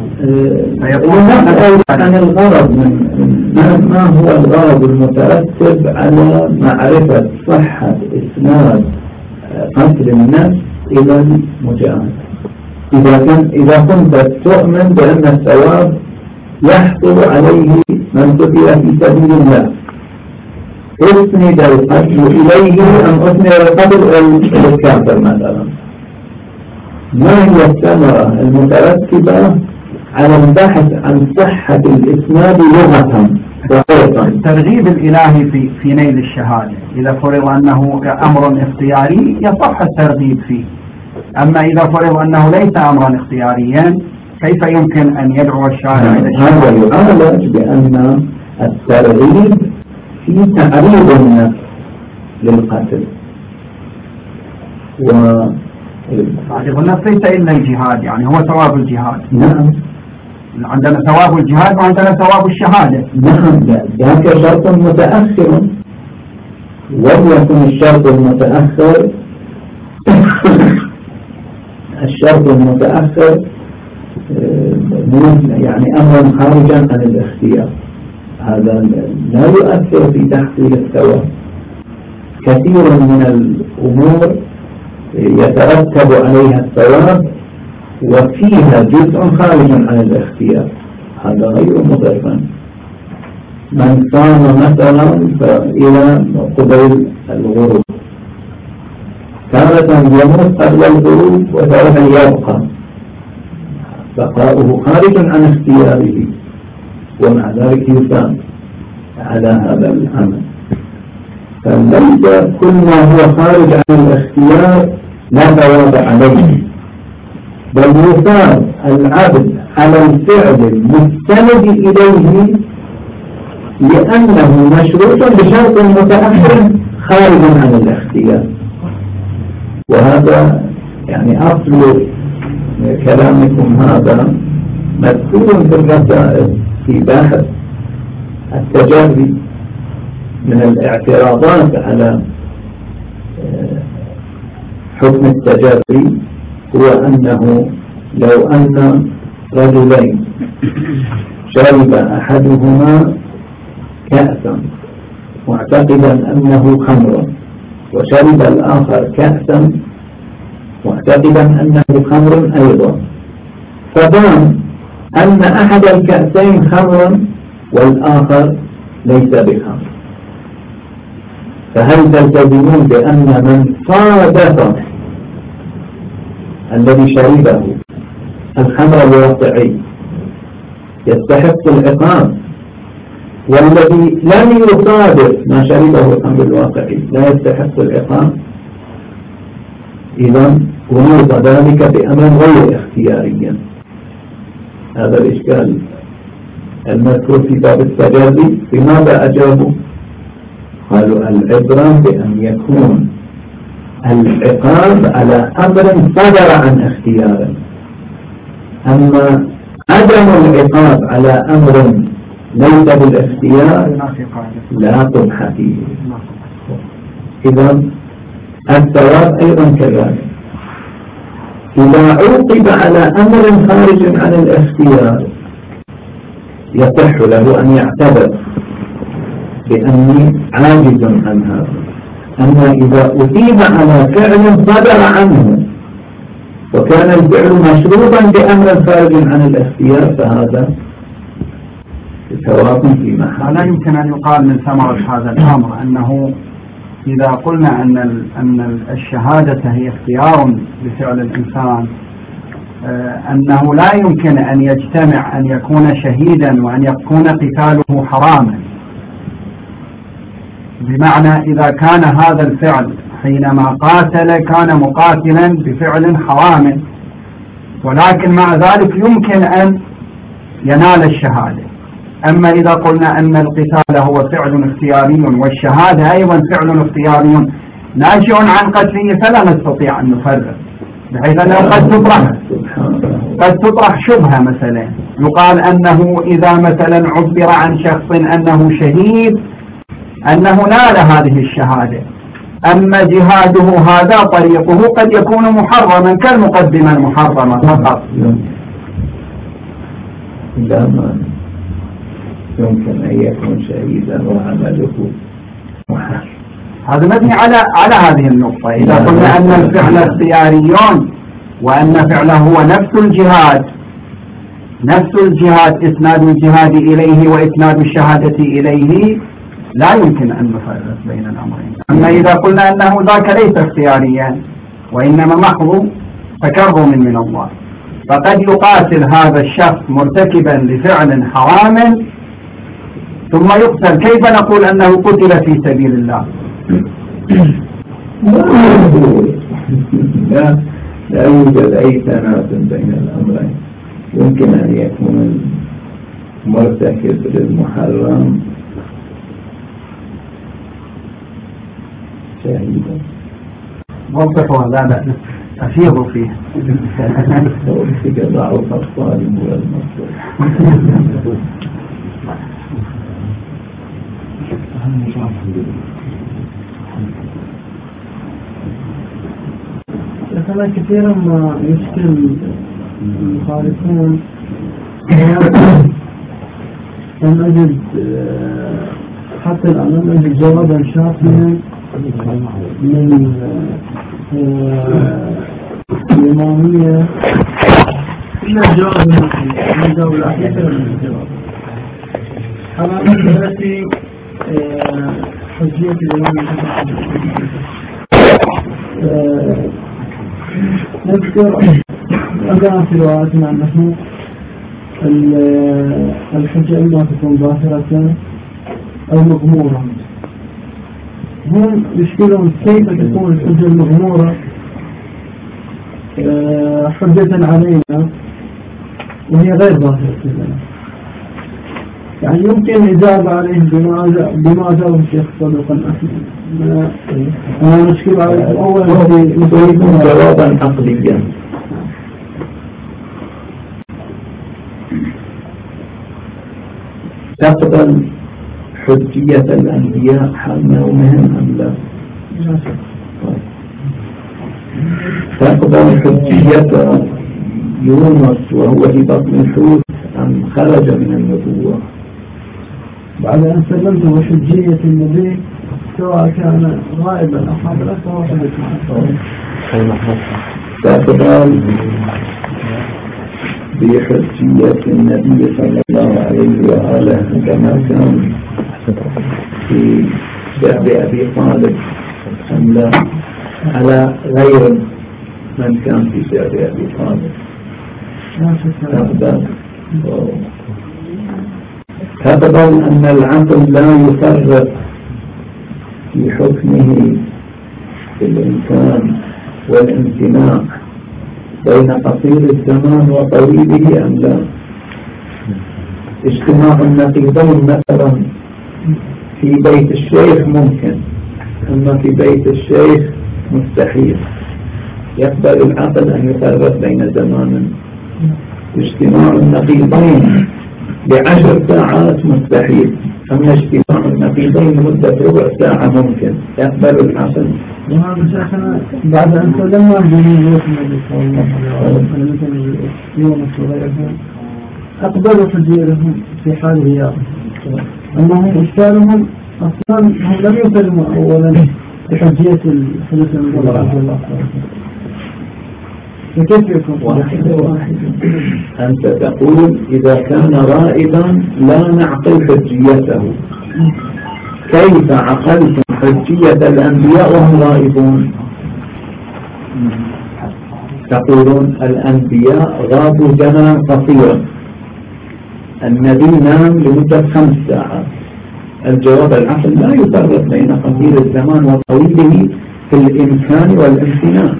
عن الغرض ما هو الغرض المترتب على معرفة صحة إسناد قتل النفس إلى المجاهد. إذا كنت تؤمن بأن الثواب يحصل عليه من قتل في سبيل الله، أسند القتل إليه أم أسند القتل إلى الكافر مثلا؟ ما هي الثمرة المترتبة على البحث عن صحة الإسناد لغة وحقا؟ الترغيب الإلهي في نيل الشهادة إذا فرض أنه أمر اختياري يصح الترغيب فيه، أما إذا فرض أنه ليس أمرا اختياريا كيف يمكن أن يدعو الشارع إلى الشهادة؟ هذا يعالج بأن الترغيب في تعريض النفس للقتل، تعريض النفس ليس إلا الجهاد، يعني هو ثواب الجهاد. نعم، عندنا ثواب الجهاد وعندنا ثواب الشهادة. نعم، ذاك شرط متأخر، وليكن الشرط المتأخر يعني أمرا خارجا عن الاختيار، هذا لا يؤثر في تحصيل الثواب. كثير من الأمور يترتب عليها الثواب وفيها جزء خارج عن الاختيار، هذا غير مضر. من صام مثلا إلى قبيل الغروب تارة يموت قبل الغروب وتارة يبقى، بقاؤه خارج عن اختياره ومع ذلك يسام على هذا العمل. فليس كل ما هو خارج عن الاختيار لا ثواب عليه، بل يثاب العبد على الفعل المستند إليه لأنه مشروط بشرط متأخر خارج عن الاختيار. وهذا يعني أصل كلامكم هذا مذكور في الرسائل في بحث التجري. من الاعتراضات على حكم التجري هو أنه لو أن رجلين شرب أحدهما كأسا معتقدا أنه خمر، وشرب الآخر كأسا معتقدا أنه خمر أيضا، فبان أن أحد الكأسين خمر والآخر ليس بخمر، فهل تلتزمون بأن من صادف الذي شربه الخمر الواقعي يستحق العقاب، والذي لم يصادف ما شربه الخمر الواقعي لا يستحق العقاب؟ إذا ونوط ذلك بأمر غير اختياري. هذا الإشكال المذكور في باب التجري بماذا أجابوا؟ قالوا العبرة بأن يكون العقاب على أمر صدر عن اختيار، أما عدم العقاب على أمر ليس بالاختيار لا قبح فيه. إذا الثواب أيضا كذلك، إذا عوقب على أمر خارج عن الاختيار يصح له أن يعتذر بأني عاجز عن هذا، أما إذا أثيب على فعل صدر عنه وكان الفعل مشروطا بأمر خارج عن الاختيار فهذا ثواب في محل. لا يمكن أن يقال من ثمرة هذا الأمر أنه إذا قلنا أن الشهادة هي اختيار بفعل الإنسان، أنه لا يمكن أن يجتمع أن يكون شهيدا وأن يكون قتاله حراما، بمعنى إذا كان هذا الفعل حينما قاتل كان مقاتلا بفعل حرام، ولكن مع ذلك يمكن أن ينال الشهادة. أما إذا قلنا أن القتال هو فعل اختياري والشهادة أيضا فعل اختياري ناشئ عن قتله فلا نستطيع أن نفرق، بحيث أنه قد تطرح شبهة مثلا يقال أنه إذا مثلا عبر عن شخص أنه شهيد أنه نال هذه الشهادة، أما جهاده هذا طريقه قد يكون محرما كالمقدمة المحرمة فقط. لا ما يمكن أن يكون شهيدا وعمله محرم. هذا مبني على هذه النقطة. إذا قلنا أن الفعل اختياريون وأن فعله هو نفس الجهاد إسناد الجهاد إليه وإسناد الشهادة إليه لا يمكن أن نفرق بين الأمرين. أما إذا قلنا أنه ذاك ليس اختياريا وإنما محض تكرم من الله، فقد يقاتل هذا الشخص مرتكبا لفعل حرام ثم يقتل، كيف نقول أنه قتل في سبيل الله؟ لا يوجد أي تناسب بين الأمرين. يمكن أن يكون مرتكب للمحرم شهيدا. وضحوا هذا أفيضوا فيه. ضعف الظالم والمظلوم. هذا كثيرا ما يشكل المخالفون أن أجد حتى الآن أن أجد جوابا شافيا من الإمامية إلا الجواب من الجواب الأخير من الجواب أنا مسألتي حجية الإمام نذكر أن في رواياتنا أنه الحجة إما تكون ظاهرة أو مغمورة. هم يشكلون كيف تكون الحجة المغمورة حجة علينا وهي غير ظاهرة لنا. يعني يمكن الإجابة عليه بما جاء الشيخ صدق أنا نشكل على الأول يكون جوابا عقليا. تقبل حجية الأنبياء حال نومهم أم لا؟ تقبل حجية يونس وهو في بطن الحوت أم خرج من النبوة؟ بعد أن سلمت وحجية النبي سواء كان غائبا أو حاضرا فهو حدث تقبل بحجية النبي صلى الله عليه وآله كما كان في شعب أبي طالب أم لا على غير من كان في شعب أبي طالب؟ تقبل أن العقل لا يفرق في حكمه في الإمكان والامتناع بين قصير الزمان وطويله أم لا؟ اجتماع النقيضين مثلا في بيت الشيخ ممكن، أما في بيت الشيخ مستحيل. يقبل العقل أن يفرق بين زمان. اجتماع النقيضين ب10 ساعات مستحيل، أما اجتماع النقيضين لمدة ربع ساعة ممكن. يقبل العقل. وهذا شيخنا بعد أن سلمنا بنية النبي صلى الله عليه وسلم مثل يونس وغيرهم أقبلوا حجيرهم في حال غيابه، أنهم إشكالهم أصلا هم لم يسلموا أولا بحجية الحدث من الله عز وجل. فكيف يكون واحد أنت تقول إذا كان غائبا لا نعقل حجيته. كيف عقلتم حجية الأنبياء وهم غائبون؟ تقولون الأنبياء غابوا زمنا قصيرا، النبي نام لمدة 5 ساعات. الجواب العقل لا يفرق بين قصير الزمان وطويله في الإمكان والامتناع،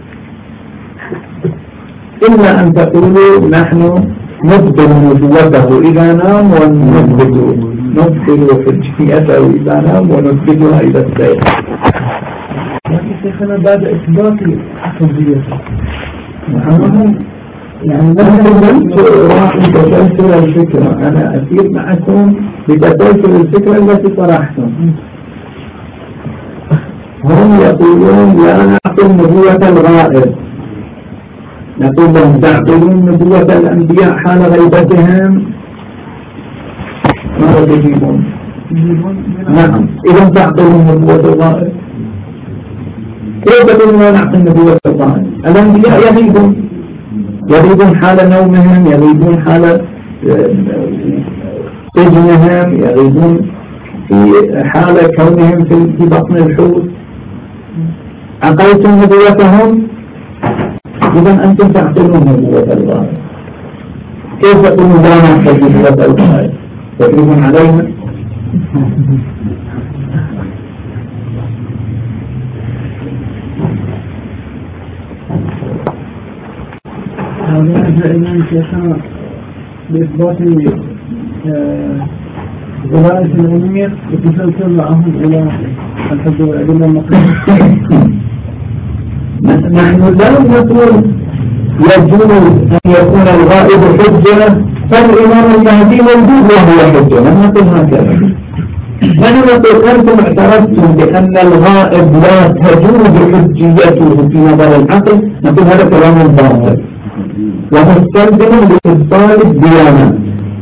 إلا أن تقولوا نحن نبدل نبوته إذا نام ونبدل حجيته إذا نام ونبدلها إذا استيقظ. لكن شيخنا بعد إثبات حجيته يعني تسلسل الفكرة. أنا أسير معكم بتسلسل الفكرة التي طرحتم. هم يقولون لا نعقل نبوة الغائب، نقول لهم تعقلون نبوة الأنبياء حال غيبتهم؟ ماذا تجيبون؟ نعم، إذا تعقلون نبوة الغائب. كيف تقولون لا نعقل نبوة الغائب؟ الأنبياء يغيبون حال نومهم، يغيبون حال سجنهم، يغيبون في حال كونهم في بطن الحوت. عقلتم نبوتهم؟ إذا أنتم تعقلون نبوة الغائب. كيف تقولون لا نعقل نبوة الغائب؟ تكذبون علينا؟ هذا أجل إيمان شيخنا بإثبات ولاية الأمير وتسلسل معهم إلى الحج والأدلة النقلية. نحن لا نقول يجوز أن يكون الغائب حجة فالإمام المهدي موجود وهو حجة، لا نقول هكذا. نحن نقول أنتم اعترفتم بأن الغائب لا تجوز حجيته في نظر العقل، نقول هذا كلام باطل ومستلزم لإبطال الديانة،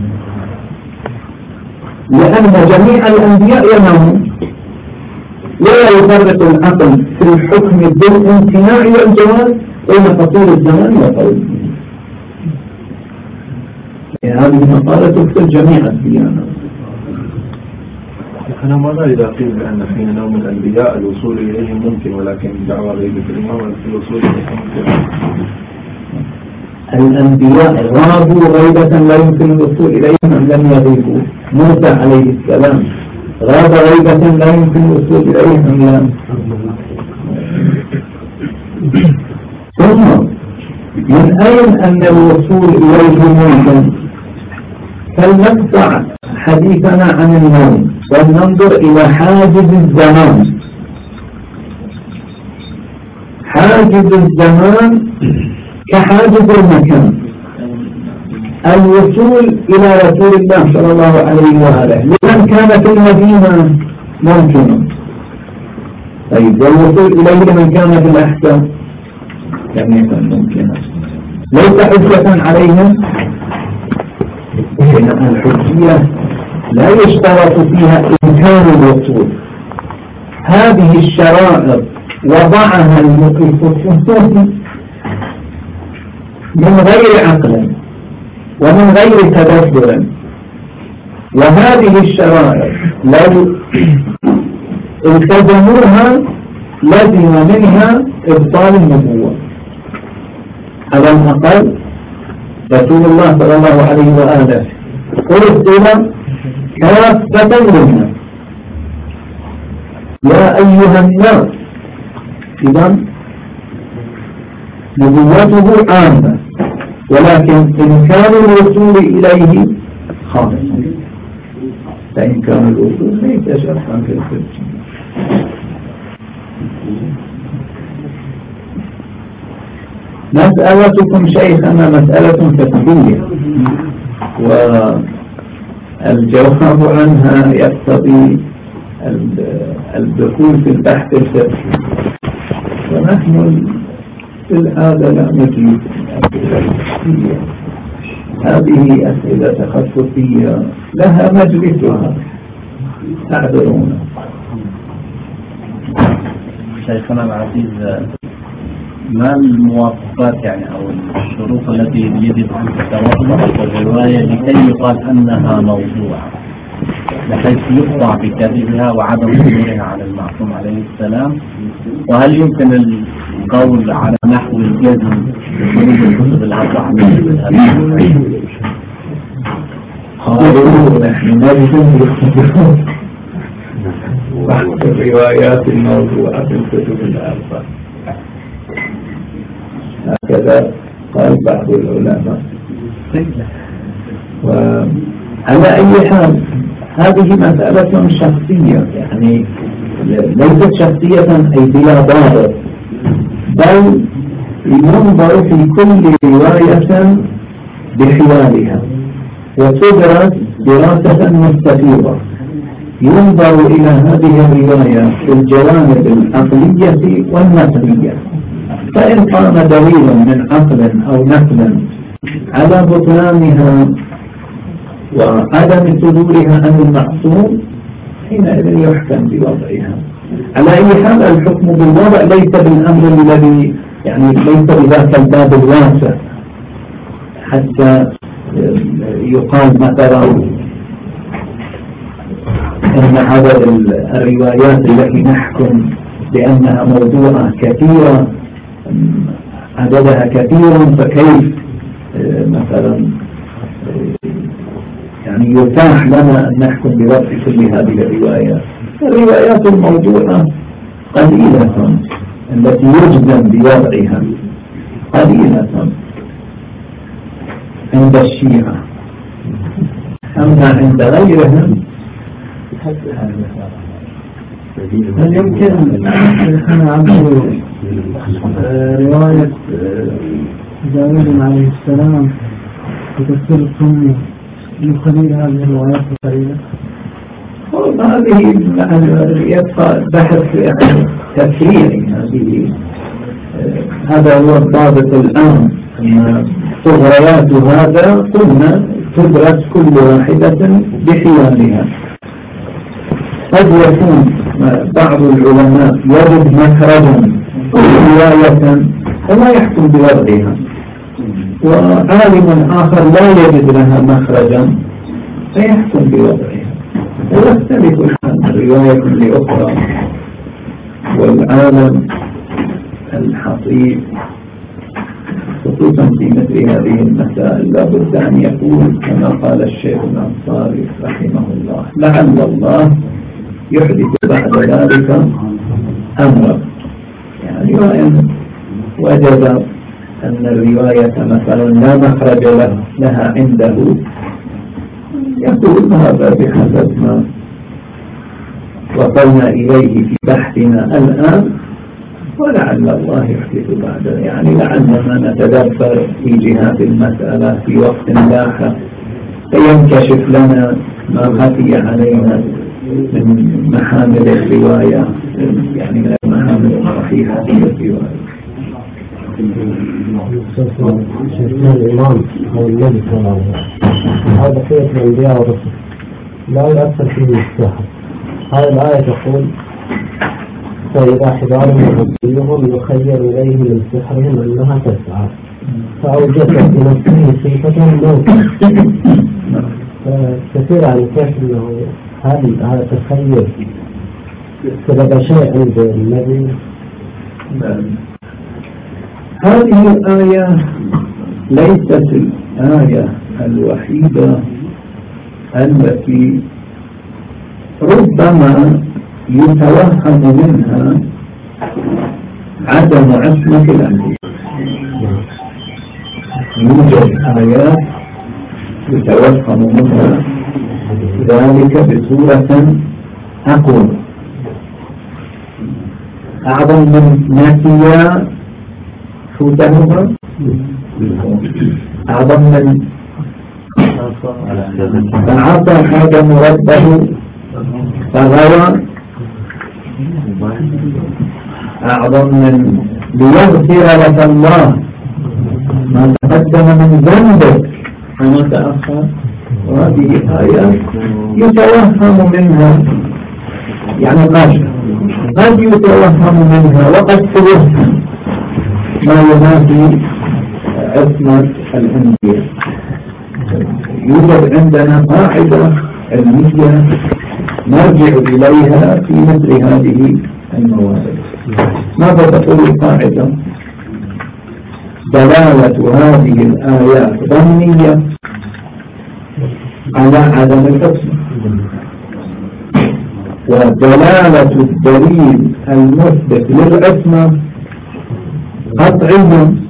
لأن جميع الأنبياء ينامون. ولا يفرق العقل في الحكم بالامتناع والجواز بين قصير الزمان وطويله. هذه مقالة تكتب جميع الديانة. أنا ماذا إذا قيل بأن حين نوم الأنبياء الوصول إليهم ممكن، ولكن دعوة غيبة الإمام الوصول إليهم ممكن؟ الأنبياء غابوا غيبة لا يمكن الوصول إليهم أم لم يغيبوا؟ موسى عليه السلام غاب غيبة لا يمكن الوصول إليهم أم لا؟ ثم من أين أن الوصول إليه ممكن؟ فلنقطع حديثنا عن النوم ولننظر إلى حاجز الزمان. حاجز الزمان كحاجز المكان. الوصول إلى رسول الله صلى الله عليه وآله لمن كان في المدينة ممكن، طيب والوصول إليه لمن كان في الأحسن لم يكن ممكنا، ليس حجة عليهم. حين الحجية لا يشترط فيها إمكان الوصول. هذه الشرائط وضعها المؤلف من غير عقل ومن غير تدبر، وهذه الشرائط لو التزموها لزم منها إبطال النبوة. على الأقل رسول الله صلى الله عليه وآله أرسل كافة للناس يا أيها الناس، إذا نبوته عامة، ولكن إمكان الوصول إليه خاص، فإمكان الوصول ليس شرطا في الفقه. مسألتكم شيخنا مسألة فقهية، والجواب عنها يقتضي الدخول في البحث الفقهي، ونحن في هذا لا نجيب الأسئلة. هذه أسئلة تخصصية لها مجلسها، تعذرون. شيخنا العزيز، ما المواصفات أو الشروط التي يجب أن تتوفر في الرواية لكي يقال أنها موضوعة، بحيث يقطع بكذبها وعدم صدورها على المعصوم عليه السلام؟ وهل يمكن القول على نحو الجزم بخروج الكتب الأربعة من هذه؟ قالوا نحن نجزم بعض الروايات الموضوعة في الكتب الأربعة، هكذا قال بعض العلماء. وعلى أي حال هذه مسألة شخصية، ليست شخصية أي بلا ضابط، بل ينظر في كل رواية بحوالها وتدرس دراسة مستفيضة. ينظر إلى هذه الرواية في الجوانب العقلية والنقلية، فإن قام دليل من عقل أو نقل على بطلانها وعدم صدورها عن المعصوم حينئذ يحكم بوضعها. على أي حال الحكم بالوضع ليس بالأمر الذي ليس بذاك الباب الواسع حتى يقال مثلا إن عدد الروايات التي نحكم بأنها موضوعة كثيرة، عددها كثير، فكيف مثلا يتاح لنا أن نحكم بوضع كل هذه الروايات؟ الروايات الموضوعة قليلة التي يجزم بوضعها، قليلة عند الشيعة، أما عند غيرهم هل يمكن أن عبر رواية داود عليه السلام في تفسير السنة لقليل هذه الروايات القليلة؟ هذه يبقى بحث تفسيري. هذا هو الضابط الآن، أن طغريات هذا قلنا تدرس كل واحدة بحيالها. قد يكون بعض العلماء يجد مخرجا رواية ولا يحكم بوضعها، وعالم آخر لا يجد لها مخرجا فيحكم بوضعها، ويختلف الحال رواية لأخرى. والعالم الحصيب خصوصا في مثل هذه المسائل لا بد أن يقول كما قال الشيخ الأنصاري رحمه الله: لعل الله يحدث بعد ذلك أمرا. وإن وجد أن الرواية مثلا لا مخرج لها عنده يقول هذا بحسب ما وصلنا إليه في بحثنا الآن، ولعل الله يحدث بعد، لعلنا نتدبر في جهات المسألة في وقت لاحق فينكشف لنا ما خفي علينا من محامل الرواية، من المحامل الصحيحة في الرواية. شيخنا الإمام هو النبي صلى الله عليه وسلم، هذا بقية الأنبياء والرسل، لا يؤثر فيه السحر. هذه الآية تقول فإذا حبالهم وعصيهم يخير إليه من سحرهم أنها تسعى، فأوجدت في نفسه صفة موت. كثير عن كيف أنه هذا تخير سبب شيء عند النبي. هذه الآية ليست الآية الوحيدة التي ربما يتوهم منها عدم عصمة الأنبياء. يوجد آيات يتوهم منها ذلك بصورة أقوى، أعظم من ناسيا فوتهما، أعظم من فعصى آدم ربه فغوى، أعظم من ليغفر لك الله ما تقدم من ذنبك وما تأخر. وهذه آيات يتوهم منها، يعني قد يتوهم منها وقد توهم ما ينافي عصمة الأنبياء. يوجد عندنا قاعدة علمية نرجع إليها في مثل هذه الموارد. ماذا تقول القاعدة؟ دلالة هذه الآيات ظنية على عدم العصمة، ودلالة الدليل المثبت للعصمة قطعي،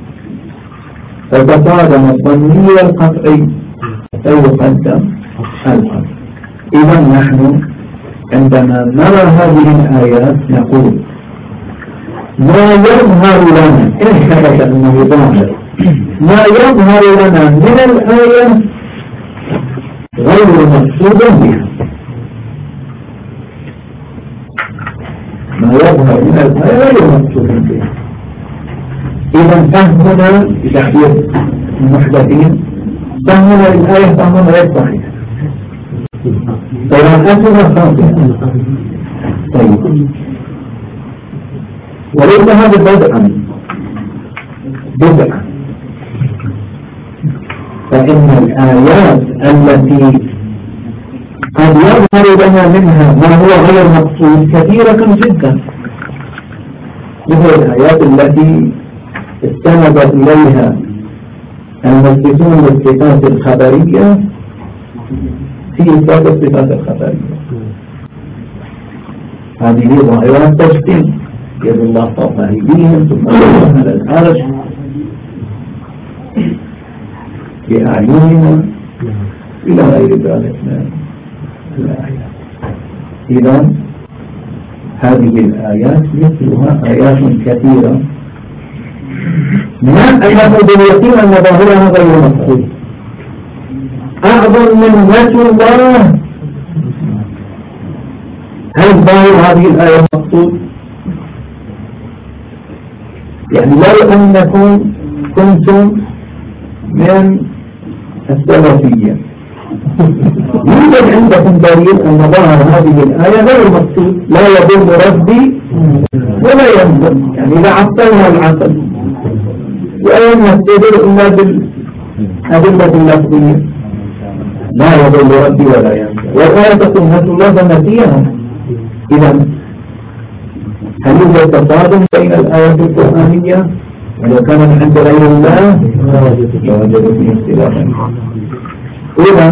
فتصادم الظني والقطعي فيقدم القطعي. إذا نحن عندما نرى هذه الآيات نقول ما يظهر لنا إن ثبت أنه ظاهر، ما يظهر لنا من الآية غير مقصود بها. ما يظهر من الآية غير مقصود بها. إذا فهمنا بتحديد المحدثين، فهمنا الآية فهمنا غير صحيح، قراءتنا خاطئة. طيب، وليس هذا بدعا، فإن الآيات التي قد يظهر لنا منها ما هو غير مقصود كثيرة جدا، مثل الآيات التي استندت إليها المثبتون للصفات الخبرية في إثبات الصفات الخبرية. هذه ظاهرات تشتم، يد الله فوق أيديهم ثم على العرش بأعيننا إلى غير ذلك من الآيات. إذا هذه الآيات مثلها آيات كثيرة نعلم باليقين أن ظاهرها غير مقصود، أعظم من نفي الله. هل ظاهر هذه الآية مقصود؟ يعني لو أنكم كنتم من السلفية يوجد عندكم دليل أن ظاهر هذه الآية غير مقصود، لا يضل ربي ولا ينظر، يعني إذا عطلنا العقل وأين نستدل إلا بالأدلة اللفظية، لا يضل ربي ولا ينظر، والآية تقول نسوا الله فنسيها. إذا هل يوجد تصادم بين الآيات القرآنية؟ ولو كان من عند غير الله لوجدوا فيه اختلافا. إذا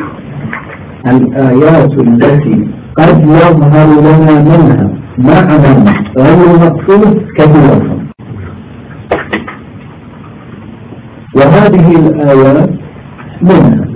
الآيات التي قد يظهر لنا منها معنى غير مقصود كثيرة، وهذه الآيات منها،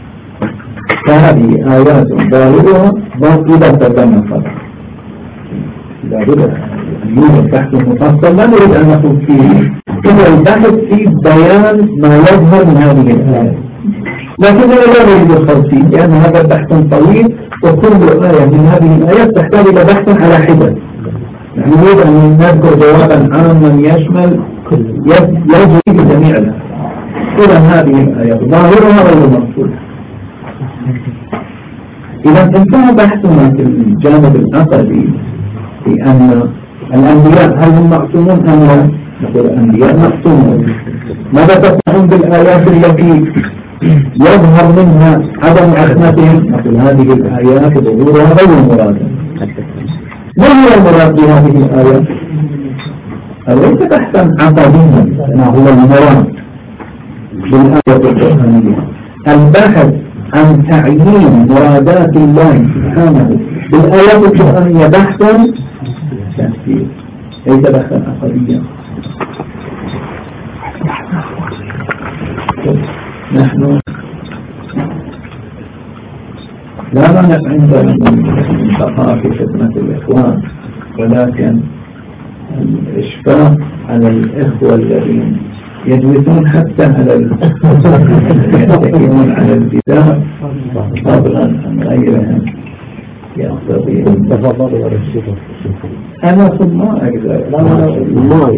فهذه آيات ظاهرها إذا تتنفذ. إذا بدأ يوجد بحث مفصل لا نريد أن نقول فيه، إذا البحث في بيان ما يظهر من هذه الآيات، لكننا لا نريد الخوض فيه لأن هذا بحث طويل، وكل آية من هذه الآيات تحتاج إلى بحث على حدة. يعني نريد أن نذكر جوابا عاما يشمل يجري بجميع الآيات. إذا هذه الآيات ظاهرها غير مقصود. إذا انتهى بحثنا في الجانب العقدي في أن الأنبياء هل هم معصومون أم لا؟ نقول الأنبياء معصومون. ماذا تصنعون بالآيات التي يظهر منها عدم عصمتهم؟ نقول هذه الآيات ظهورها غير مرادا. ما هو المراد بهذه الآيات؟ ليس بحثا عقديا، ما هو المراد بالآية القرآنية؟ البحث عن تعيين مرادات الله سبحانه بالآيات القرآنية بحثا تفسير، ليس بحثا عقديا. نحن لا مانع عندنا من ثقافة خدمة الإخوان، ولكن الإشفاق على الإخوة الذين يجلسون حتى على يتكئون على البداء فضلا عن غيرهم يقتضي. تفضل يا رشيد. أنا أخذ ما أقدر. ما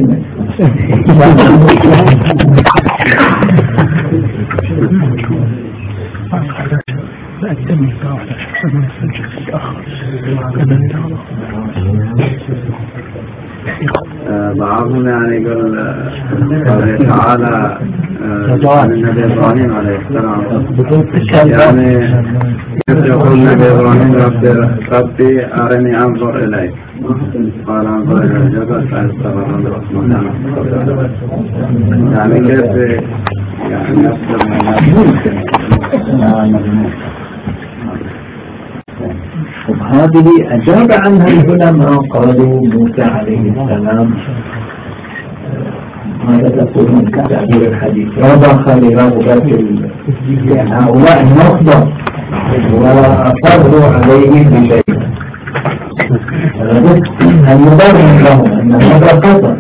بعضهم يعني يقول تعالى النبي إبراهيم عليه السلام، يعني يقول النبي إبراهيم ربي أرني أنظر إليك، قال أنظر إلى الجبل فأستغر الرحمن، يعني كيف يعني هذه أجاب عنها العلماء، قالوا موسى عليه السلام ماذا تقولون في تعبير الحديث؟ رضخ لرغبة هؤلاء النخبة وأصروا عليه بشيء، المبرر لهم أن هذا خطأ.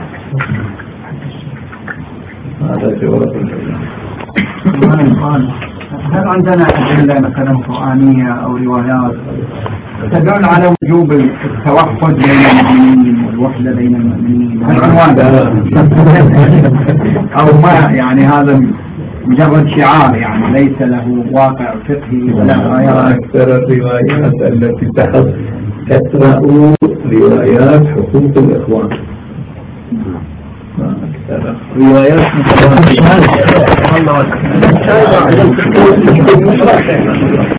هذا جواب العلماء. هل عندنا أدلة مثلا قرآنية أو روايات تدل على وجوب التوحد بين المؤمنين والوحدة بين المؤمنين؟ أو ما يعني هذا مجرد شعار يعني ليس له واقع فقهي ولا آيات؟ أكثر الروايات التي تقرأوا روايات حقوق الإخوان، روايات